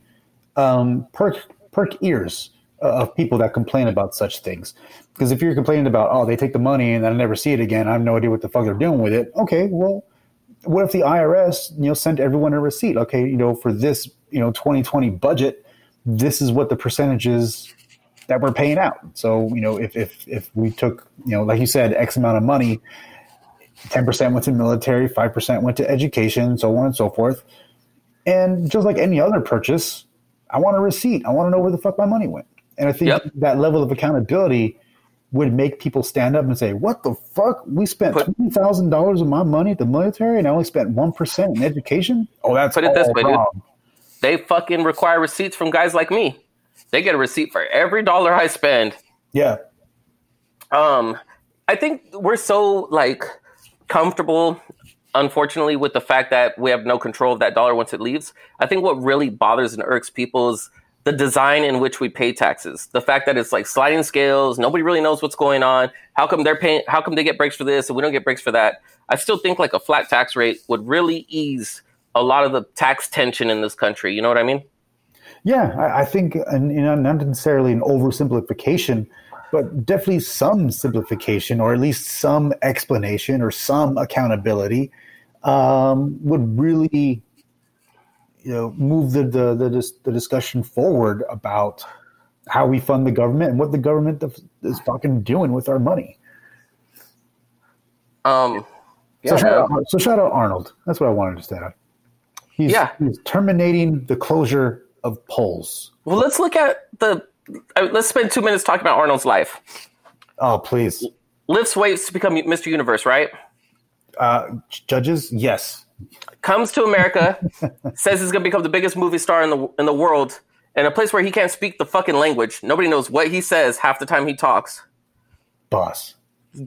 perk ears of people that complain about such things. Because if you're complaining about, oh, they take the money and then I never see it again, I have no idea what the fuck they're doing with it. Okay, well, what if the IRS, sent everyone a receipt? Okay, for this, 2020 budget, this is what the percentage is that we're paying out. So, if we took, like you said, X amount of money, 10% went to military, 5% went to education, so on and so forth. And just like any other purchase, I want a receipt. I want to know where the fuck my money went. And I think that level of accountability would make people stand up and say, what the fuck? We spent $20,000 of my money at the military and I only spent 1% in education? Oh, that's Put it this way, wrong. dude. They fucking require receipts from guys like me. They get a receipt for every dollar I spend. Yeah. I think we're so like comfortable, unfortunately, with the fact that we have no control of that dollar once it leaves. I think what really bothers and irks people is the design in which we pay taxes. The fact that it's like sliding scales. Nobody really knows what's going on. How come they're paying? How come they get breaks for this and we don't get breaks for that? I still think like a flat tax rate would really ease a lot of the tax tension in this country. You know what I mean? Yeah, I think, and not necessarily an oversimplification, but definitely some simplification, or at least some explanation or some accountability, would really, move the discussion forward about how we fund the government and what the government is fucking doing with our money. So shout out Arnold. That's what I wanted to say. He's terminating the closure of polls. Well, let's look at let's spend 2 minutes talking about Arnold's life. Oh, please. Lifts weights to become Mr. Universe, right? Judges, yes. Comes to America, says he's going to become the biggest movie star in the world, in a place where he can't speak the fucking language. Nobody knows what he says half the time he talks. Boss.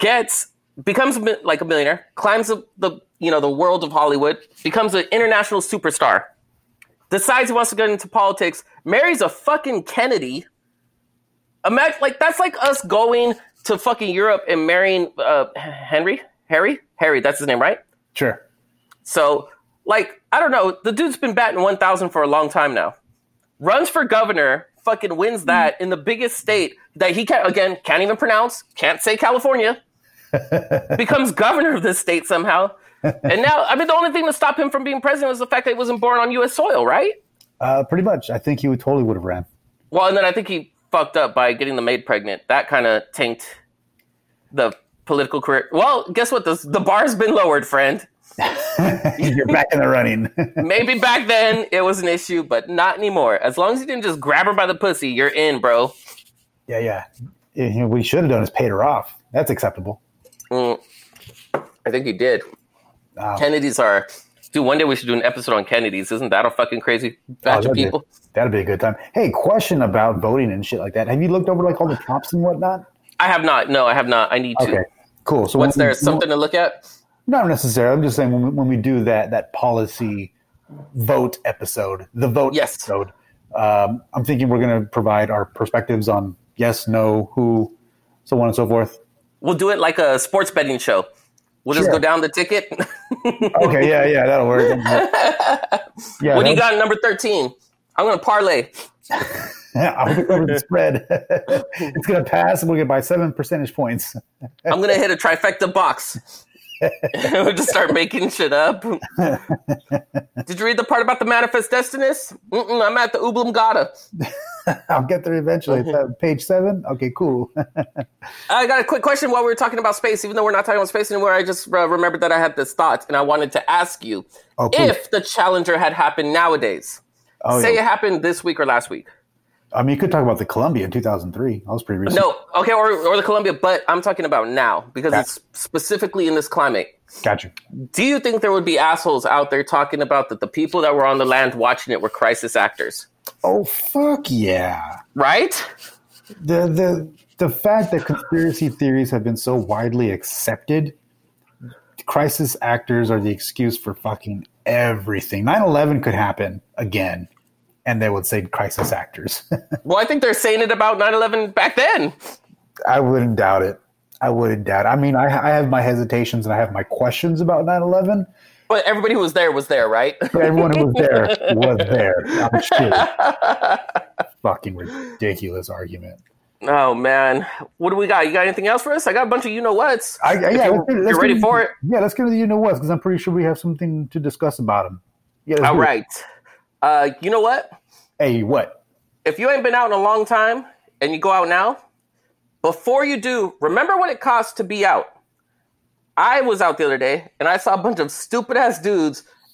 Becomes like a millionaire, climbs the world of Hollywood, becomes an international superstar. Decides he wants to get into politics, marries a fucking Kennedy. Imagine, like, that's like us going to fucking Europe and marrying Harry, that's his name, right? Sure. So, like, I don't know. The dude's been batting 1,000 for a long time now. Runs for governor, fucking wins that in the biggest state that he can't even pronounce, can't say California. Becomes governor of this state somehow. And now, I mean, the only thing to stop him from being president was the fact that he wasn't born on U.S. soil, right? Pretty much. I think he would have ran. Well, and then I think he fucked up by getting the maid pregnant. That kind of tanked the political career. Well, guess what? The bar's been lowered, friend. You're back in the running. Maybe back then it was an issue, but not anymore. As long as you didn't just grab her by the pussy, you're in, bro. Yeah. What we should have done is paid her off. That's acceptable. I think he did. Kennedys are... Dude, one day we should do an episode on Kennedys. Isn't that a fucking crazy batch of people? That'd be a good time. Hey, question about voting and shit like that. Have you looked over like all the props and whatnot? I have not. No, I have not. I need to. Okay, cool. So what's there? Something to look at? Not necessarily. I'm just saying when we do that policy vote episode, the vote episode, I'm thinking we're going to provide our perspectives on yes, no, who, so on and so forth. We'll do it like a sports betting show. We'll just go down the ticket. Okay, yeah, that'll work. Yeah, what do you got in number 13? I'm going to parlay. I'm going to cover the spread. It's going to pass, and we'll get by 7 percentage points. I'm going to hit a trifecta box. We'll just start making shit up. Did you read the part about the Manifest Destinus? I'm at the Oblongata. I'll get there eventually. It's page 7? Okay, cool. I got a quick question while we were talking about space. Even though we're not talking about space anymore, I just remembered that I had this thought, and I wanted to ask you if the Challenger had happened nowadays. Say it happened this week or last week. I mean, you could talk about the Columbia in 2003. That was pretty recent. No, okay, or the Columbia, but I'm talking about now because it's specifically in this climate. Gotcha. Do you think there would be assholes out there talking about that the people that were on the land watching it were crisis actors? Oh, fuck yeah. Right? The fact that conspiracy theories have been so widely accepted, crisis actors are the excuse for fucking everything. 9/11 could happen again, and they would say crisis actors. Well, I think they're saying it about 9/11 back then. I wouldn't doubt it. I mean, I have my hesitations and I have my questions about 9/11. But everybody who was there, right? But everyone who was there. I'm sure. Fucking ridiculous argument. Oh, man. What do we got? You got anything else for us? I got a bunch of you-know-whats. You're ready for it? Yeah, let's get to the you-know-whats because I'm pretty sure we have something to discuss about them. Yeah, all right. You know what? Hey, what? If you ain't been out in a long time and you go out now, before you do, remember what it costs to be out. I was out the other day and I saw a bunch of stupid-ass dudes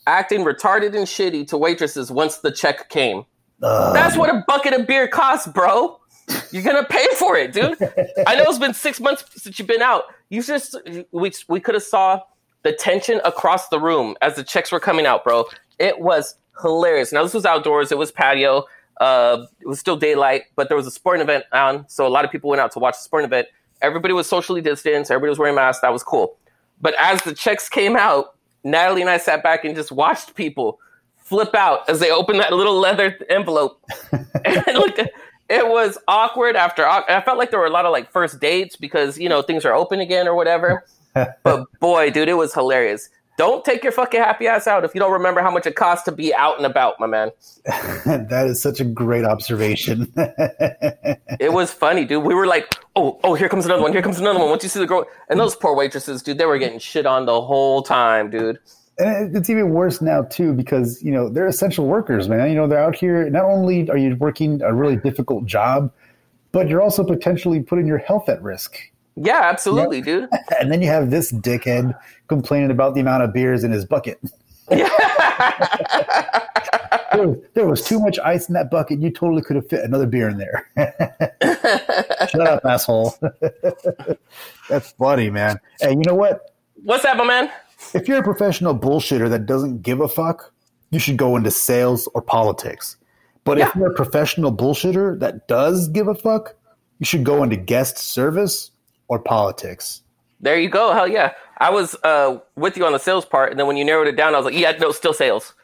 acting retarded and shitty to waitresses once the check came. That's what a bucket of beer costs, bro. You're gonna pay for it, dude. I know it's been 6 months since you've been out. We could have saw the tension across the room as the checks were coming out, bro. It was hilarious. Now this was outdoors. It was patio. It was still daylight, but there was a sporting event on, so a lot of people went out to watch the sporting event. Everybody was socially distanced. Everybody was wearing masks. That was cool. But as the checks came out, Natalie and I sat back and just watched people flip out as they opened that little leather envelope. And look, it was awkward I felt like there were a lot of like first dates because, you know, things are open again or whatever. But boy, dude, it was hilarious. Don't take your fucking happy ass out if you don't remember how much it costs to be out and about, my man. That is such a great observation. It was funny, dude. We were like, oh, here comes another one. Here comes another one. Once you see the girl, and those poor waitresses, dude, they were getting shit on the whole time, dude. And it's even worse now, too, because, you know, they're essential workers, man. You know, they're out here. Not only are you working a really difficult job, but you're also potentially putting your health at risk. Yeah, absolutely, dude. And then you have this dickhead complaining about the amount of beers in his bucket. there was too much ice in that bucket. You totally could have fit another beer in there. Shut up, asshole. That's funny, man. Hey, you know what? What's that, my man? If you're a professional bullshitter that doesn't give a fuck, you should go into sales or politics. But if you're a professional bullshitter that does give a fuck, you should go into guest service or politics. There you go. Hell yeah. I was with you on the sales part, and then when you narrowed it down, I was like, yeah, no, still sales.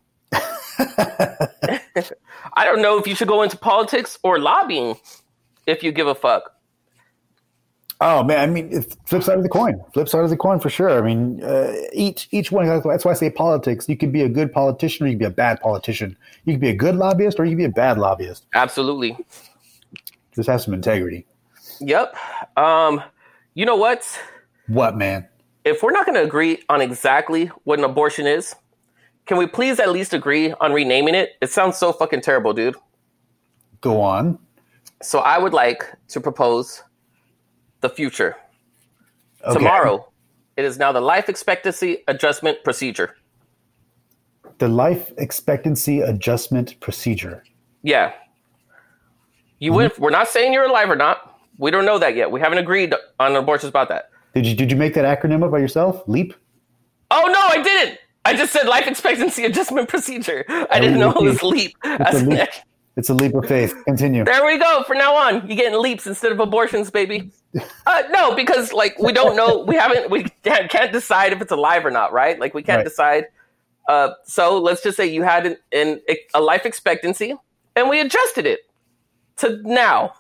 I don't know if you should go into politics or lobbying if you give a fuck. Oh, man, I mean, it's flip side of the coin. Flip side of the coin for sure. I mean, each one, that's why I say politics. You can be a good politician or you can be a bad politician. You can be a good lobbyist or you can be a bad lobbyist. Absolutely. Just have some integrity. Yep. You know what? What, man? If we're not going to agree on exactly what an abortion is, can we please at least agree on renaming it? It sounds so fucking terrible, dude. Go on. So I would like to propose the future. Okay. Tomorrow, it is now the life expectancy adjustment procedure. The life expectancy adjustment procedure. Yeah. You would. We're not saying you're alive or not. We don't know that yet. We haven't agreed on abortions about that. Did you make that acronym up by yourself? LEAP? Oh, no, I didn't. I just said life expectancy adjustment procedure. I didn't know it was LEAP. It's a leap of faith. Continue. There we go. From now on, you're getting leaps instead of abortions, baby. No, because like we don't know. We can't decide if it's alive or not, right? Like we can't decide. So let's just say you had a life expectancy and we adjusted it to now.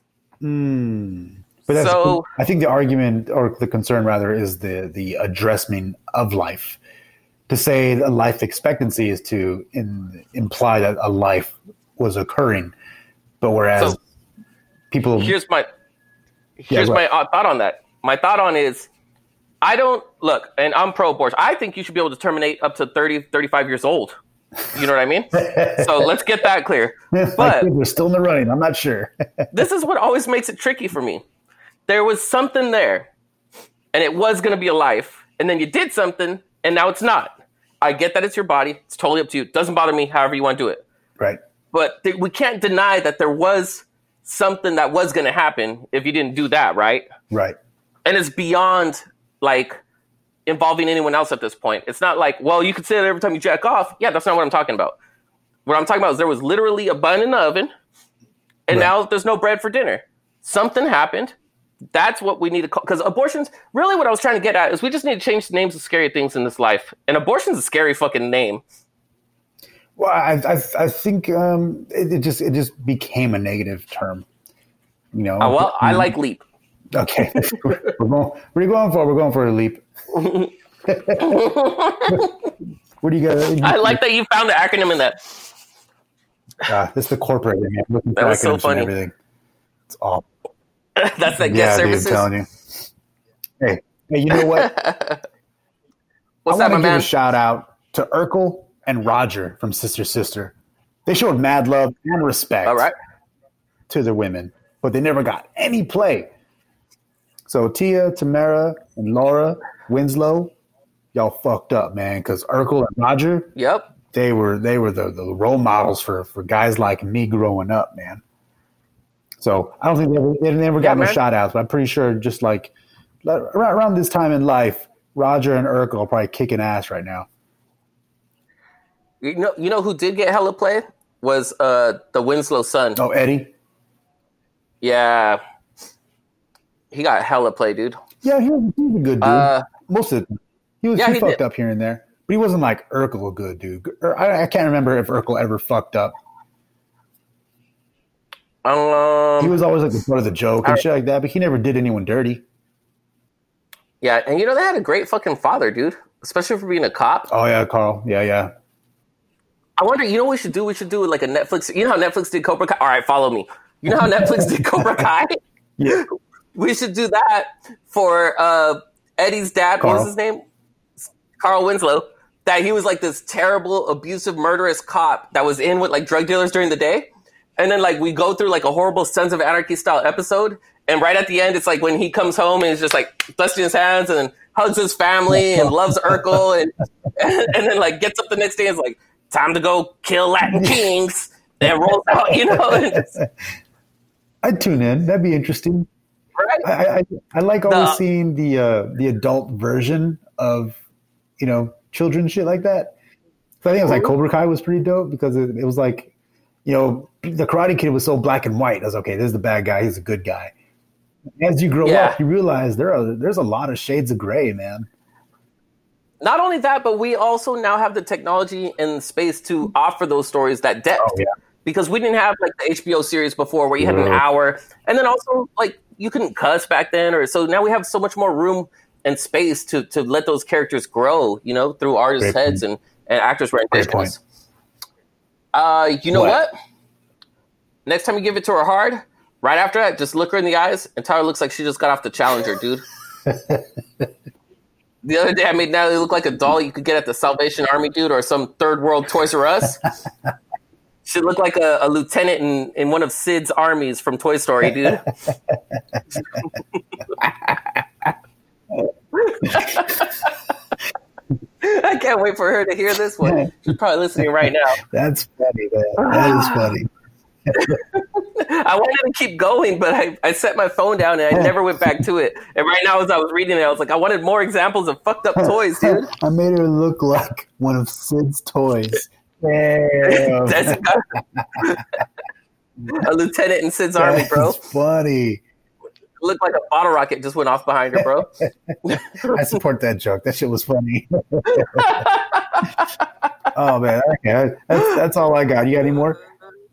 But that's, so I think the argument or the concern rather is the addressing of life. To say a life expectancy is to imply that a life was occurring, but whereas people here's my thought on that. My thought on is I don't look, and I'm pro-abortion. I think you should be able to terminate up to 30, 35 years old. You know what I mean? So let's get that clear. But we're still in the running. I'm not sure. This is what always makes it tricky for me. There was something there, and it was going to be a life, and then you did something, and now it's not. I get that it's your body. It's totally up to you. It doesn't bother me however you want to do it. Right. But we can't deny that there was something that was going to happen if you didn't do that, right? Right. And it's beyond, like, involving anyone else at this point. It's not like, well, you could say that every time you jack off. Yeah, that's not what I'm talking about. What I'm talking about is there was literally a bun in the oven, and now there's no bread for dinner. Something happened. That's what we need to call, because abortions, really what I was trying to get at is we just need to change the names of scary things in this life. And abortion's a scary fucking name. Well, I think it just became a negative term. You know. Well, I like leap. Okay, we're going for a leap. What do you got? I like that you found the acronym in that. This is the corporate. Man. Looking for that was so funny. And everything. It's awful. That's like guest services. Dude, I'm telling you. Hey, you know what? What's I that, my want to give man? a shout out to Urkel and Roger from Sister Sister. They showed mad love and respect to their women, but they never got any play. So Tia, Tamara, and Laura Winslow, y'all fucked up, man. Because Urkel and Roger, Yep. they were the role models for guys like me growing up, man. So I don't think they never got no shout outs, but I'm pretty sure just like around this time in life, Roger and Urkel are probably kicking ass right now. You know who did get hella play was the Winslow son. Oh, Eddie. Yeah, he got hella play, dude. Yeah, he was a good dude. Most of the time. He fucked did. up here and there, but he wasn't like Urkel a good dude. I can't remember if Urkel ever fucked up. He was always like the butt of the joke and shit like that, but he never did anyone dirty. Yeah, and they had a great fucking father, dude, especially for being a cop. Oh yeah, Carl. Yeah. I wonder, what we should do? We should do like a Netflix. You know how Netflix did Cobra Kai? All right, follow me. You know how Netflix did Cobra Kai? Yeah. We should do that for Eddie's dad. Carl. What was his name? Carl Winslow. That he was like this terrible, abusive, murderous cop that was in with like drug dealers during the day. And then like we go through like a horrible Sons of Anarchy style episode. And right at the end, it's like when he comes home and he's just like dusting his hands and hugs his family and loves Urkel and then like gets up the next day and is like, time to go kill Latin Kings. And rolls out, I'd tune in. That'd be interesting. Right? I like always seeing the adult version of, children shit like that. So I think it was like Cobra Kai was pretty dope because it was like, the Karate Kid was so black and white. I was okay, this is the bad guy, he's a good guy. As you grow up, you realize there's a lot of shades of gray, man. Not only that, but we also now have the technology and space to offer those stories that depth. Oh, yeah. Because we didn't have like the HBO series before where you had an hour. And then also like you couldn't cuss back then. So now we have so much more room and space to let those characters grow, through artists' heads and actors' renditions. You know what? Next time you give it to her hard, right after that, just look her in the eyes and tell her it looks like she just got off the Challenger, dude. The other day I made Natalie look like a doll you could get at the Salvation Army, dude, or some third world Toys R Us. She looked like a lieutenant in one of Sid's armies from Toy Story, dude. I can't wait for her to hear this one. She's probably listening right now. That's funny, man. That is funny. I wanted to keep going, but I set my phone down and I never went back to it. And right now, as I was reading it, I was like, I wanted more examples of fucked up toys, dude. I made her look like one of Sid's toys. Damn. A lieutenant in Sid's army, bro. That's funny. It looked like a bottle rocket just went off behind her, bro. I support that joke. That shit was funny. Oh, man. Okay. That's all I got. You got any more?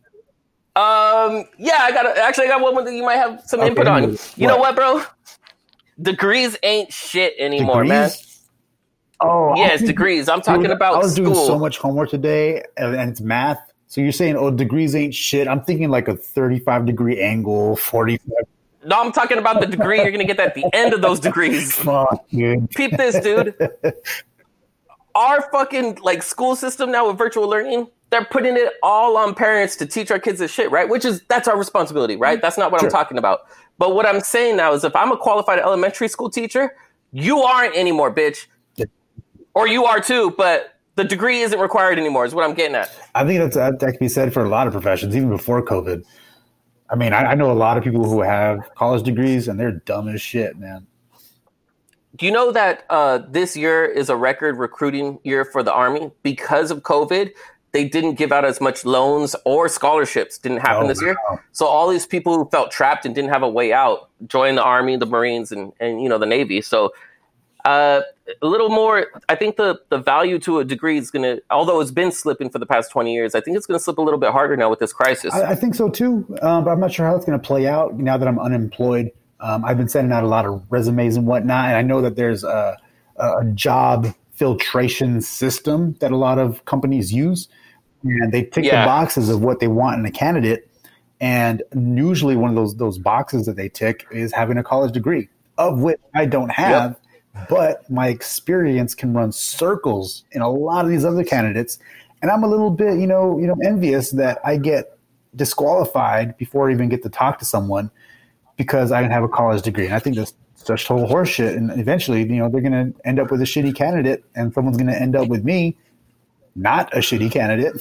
Yeah, I got one that you might have some input on. You know what, bro? Degrees ain't shit anymore, man. Oh, yes, degrees. I'm talking about I was school. doing so much homework today, and it's math. So you're saying, degrees ain't shit. I'm thinking like a 35-degree angle, 45. No, I'm talking about the degree you're going to get at the end of those degrees. Fuck, dude. Peep this, dude. Our fucking school system now with virtual learning, they're putting it all on parents to teach our kids this shit, right? That's our responsibility, right? That's not what I'm talking about. But what I'm saying now is if I'm a qualified elementary school teacher, you aren't anymore, bitch. Or you are too, but the degree isn't required anymore is what I'm getting at. I think that can be said for a lot of professions, even before COVID. I mean, I know a lot of people who have college degrees, and they're dumb as shit, man. Do you know that this year is a record recruiting year for the Army? Because of COVID, they didn't give out as much loans or scholarships. Didn't happen this year. So all these people who felt trapped and didn't have a way out joined the Army, the Marines, and the Navy. So a little more, I think the value to a degree is going to, although it's been slipping for the past 20 years, I think it's going to slip a little bit harder now with this crisis. I think so too, but I'm not sure how it's going to play out now that I'm unemployed. I've been sending out a lot of resumes and whatnot, and I know that there's a job filtration system that a lot of companies use, and they tick the boxes of what they want in a candidate, and usually one of those boxes that they tick is having a college degree, of which I don't have. Yep. But my experience can run circles in a lot of these other candidates, and I'm a little bit, envious that I get disqualified before I even get to talk to someone because I didn't have a college degree. And I think that's such total horseshit. And eventually, they're going to end up with a shitty candidate, and someone's going to end up with me, not a shitty candidate.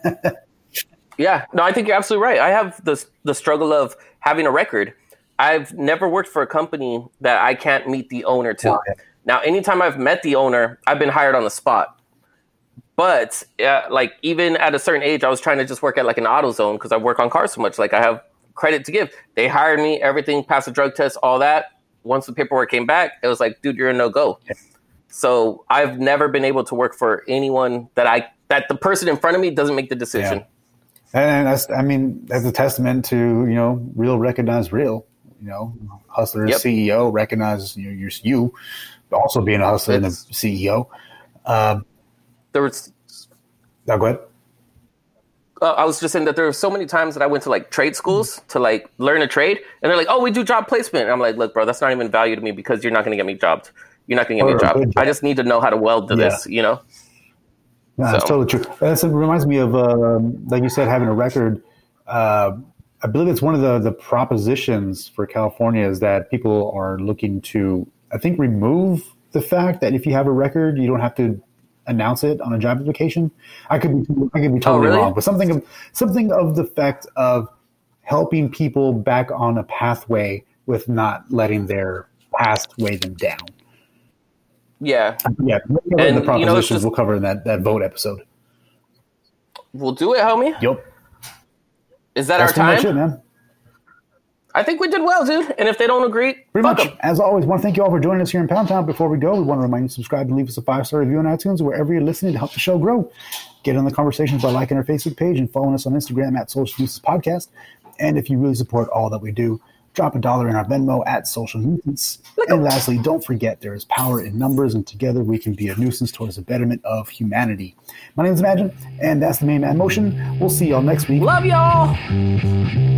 Yeah, no, I think you're absolutely right. I have the struggle of having a record. I've never worked for a company that I can't meet the owner to. Wow. Now, anytime I've met the owner, I've been hired on the spot. But like even at a certain age, I was trying to just work at like an AutoZone because I work on cars so much. Like I have credit to give. They hired me, everything, passed the drug test, all that. Once the paperwork came back, it was like, dude, you're a no-go. So I've never been able to work for anyone that the person in front of me doesn't make the decision. Yeah. And that's a testament to, real recognize real, hustler, Yep. CEO, recognize you also being a hustler and a CEO. There was, Go ahead. I was just saying that there were so many times that I went to like trade schools to like learn a trade, and they're like, "Oh, we do job placement." And I'm like, "Look, bro, that's not even value to me because you're not going to get me jobbed. You're not going to get me a job. I just need to know how to weld to this, No, that's totally true. It reminds me of, like you said, having a record. I believe it's one of the propositions for California is that people are looking to, I think, remove the fact that if you have a record, you don't have to announce it on a job application. I could be totally wrong, but something of the effect of helping people back on a pathway with not letting their past weigh them down. Yeah. And the propositions we'll cover in that vote episode. We'll do it, homie. Yep. Is that That's our time? Much it, man. I think we did well, dude. And if they don't agree, Pretty fuck much. 'em. As always, want to thank you all for joining us here in Pound Town. Before we go, we want to remind you to subscribe and leave us a 5-star review on iTunes wherever you're listening to help the show grow. Get in the conversations by liking our Facebook page and following us on Instagram at Social Nuisance Podcast. And if you really support all that we do, drop $1 in our Venmo at Social Nuisance. And lastly, don't forget there is power in numbers, and together we can be a nuisance towards the betterment of humanity. My name is Imagine, and that's the Main Man Motion. We'll see y'all next week. Love y'all.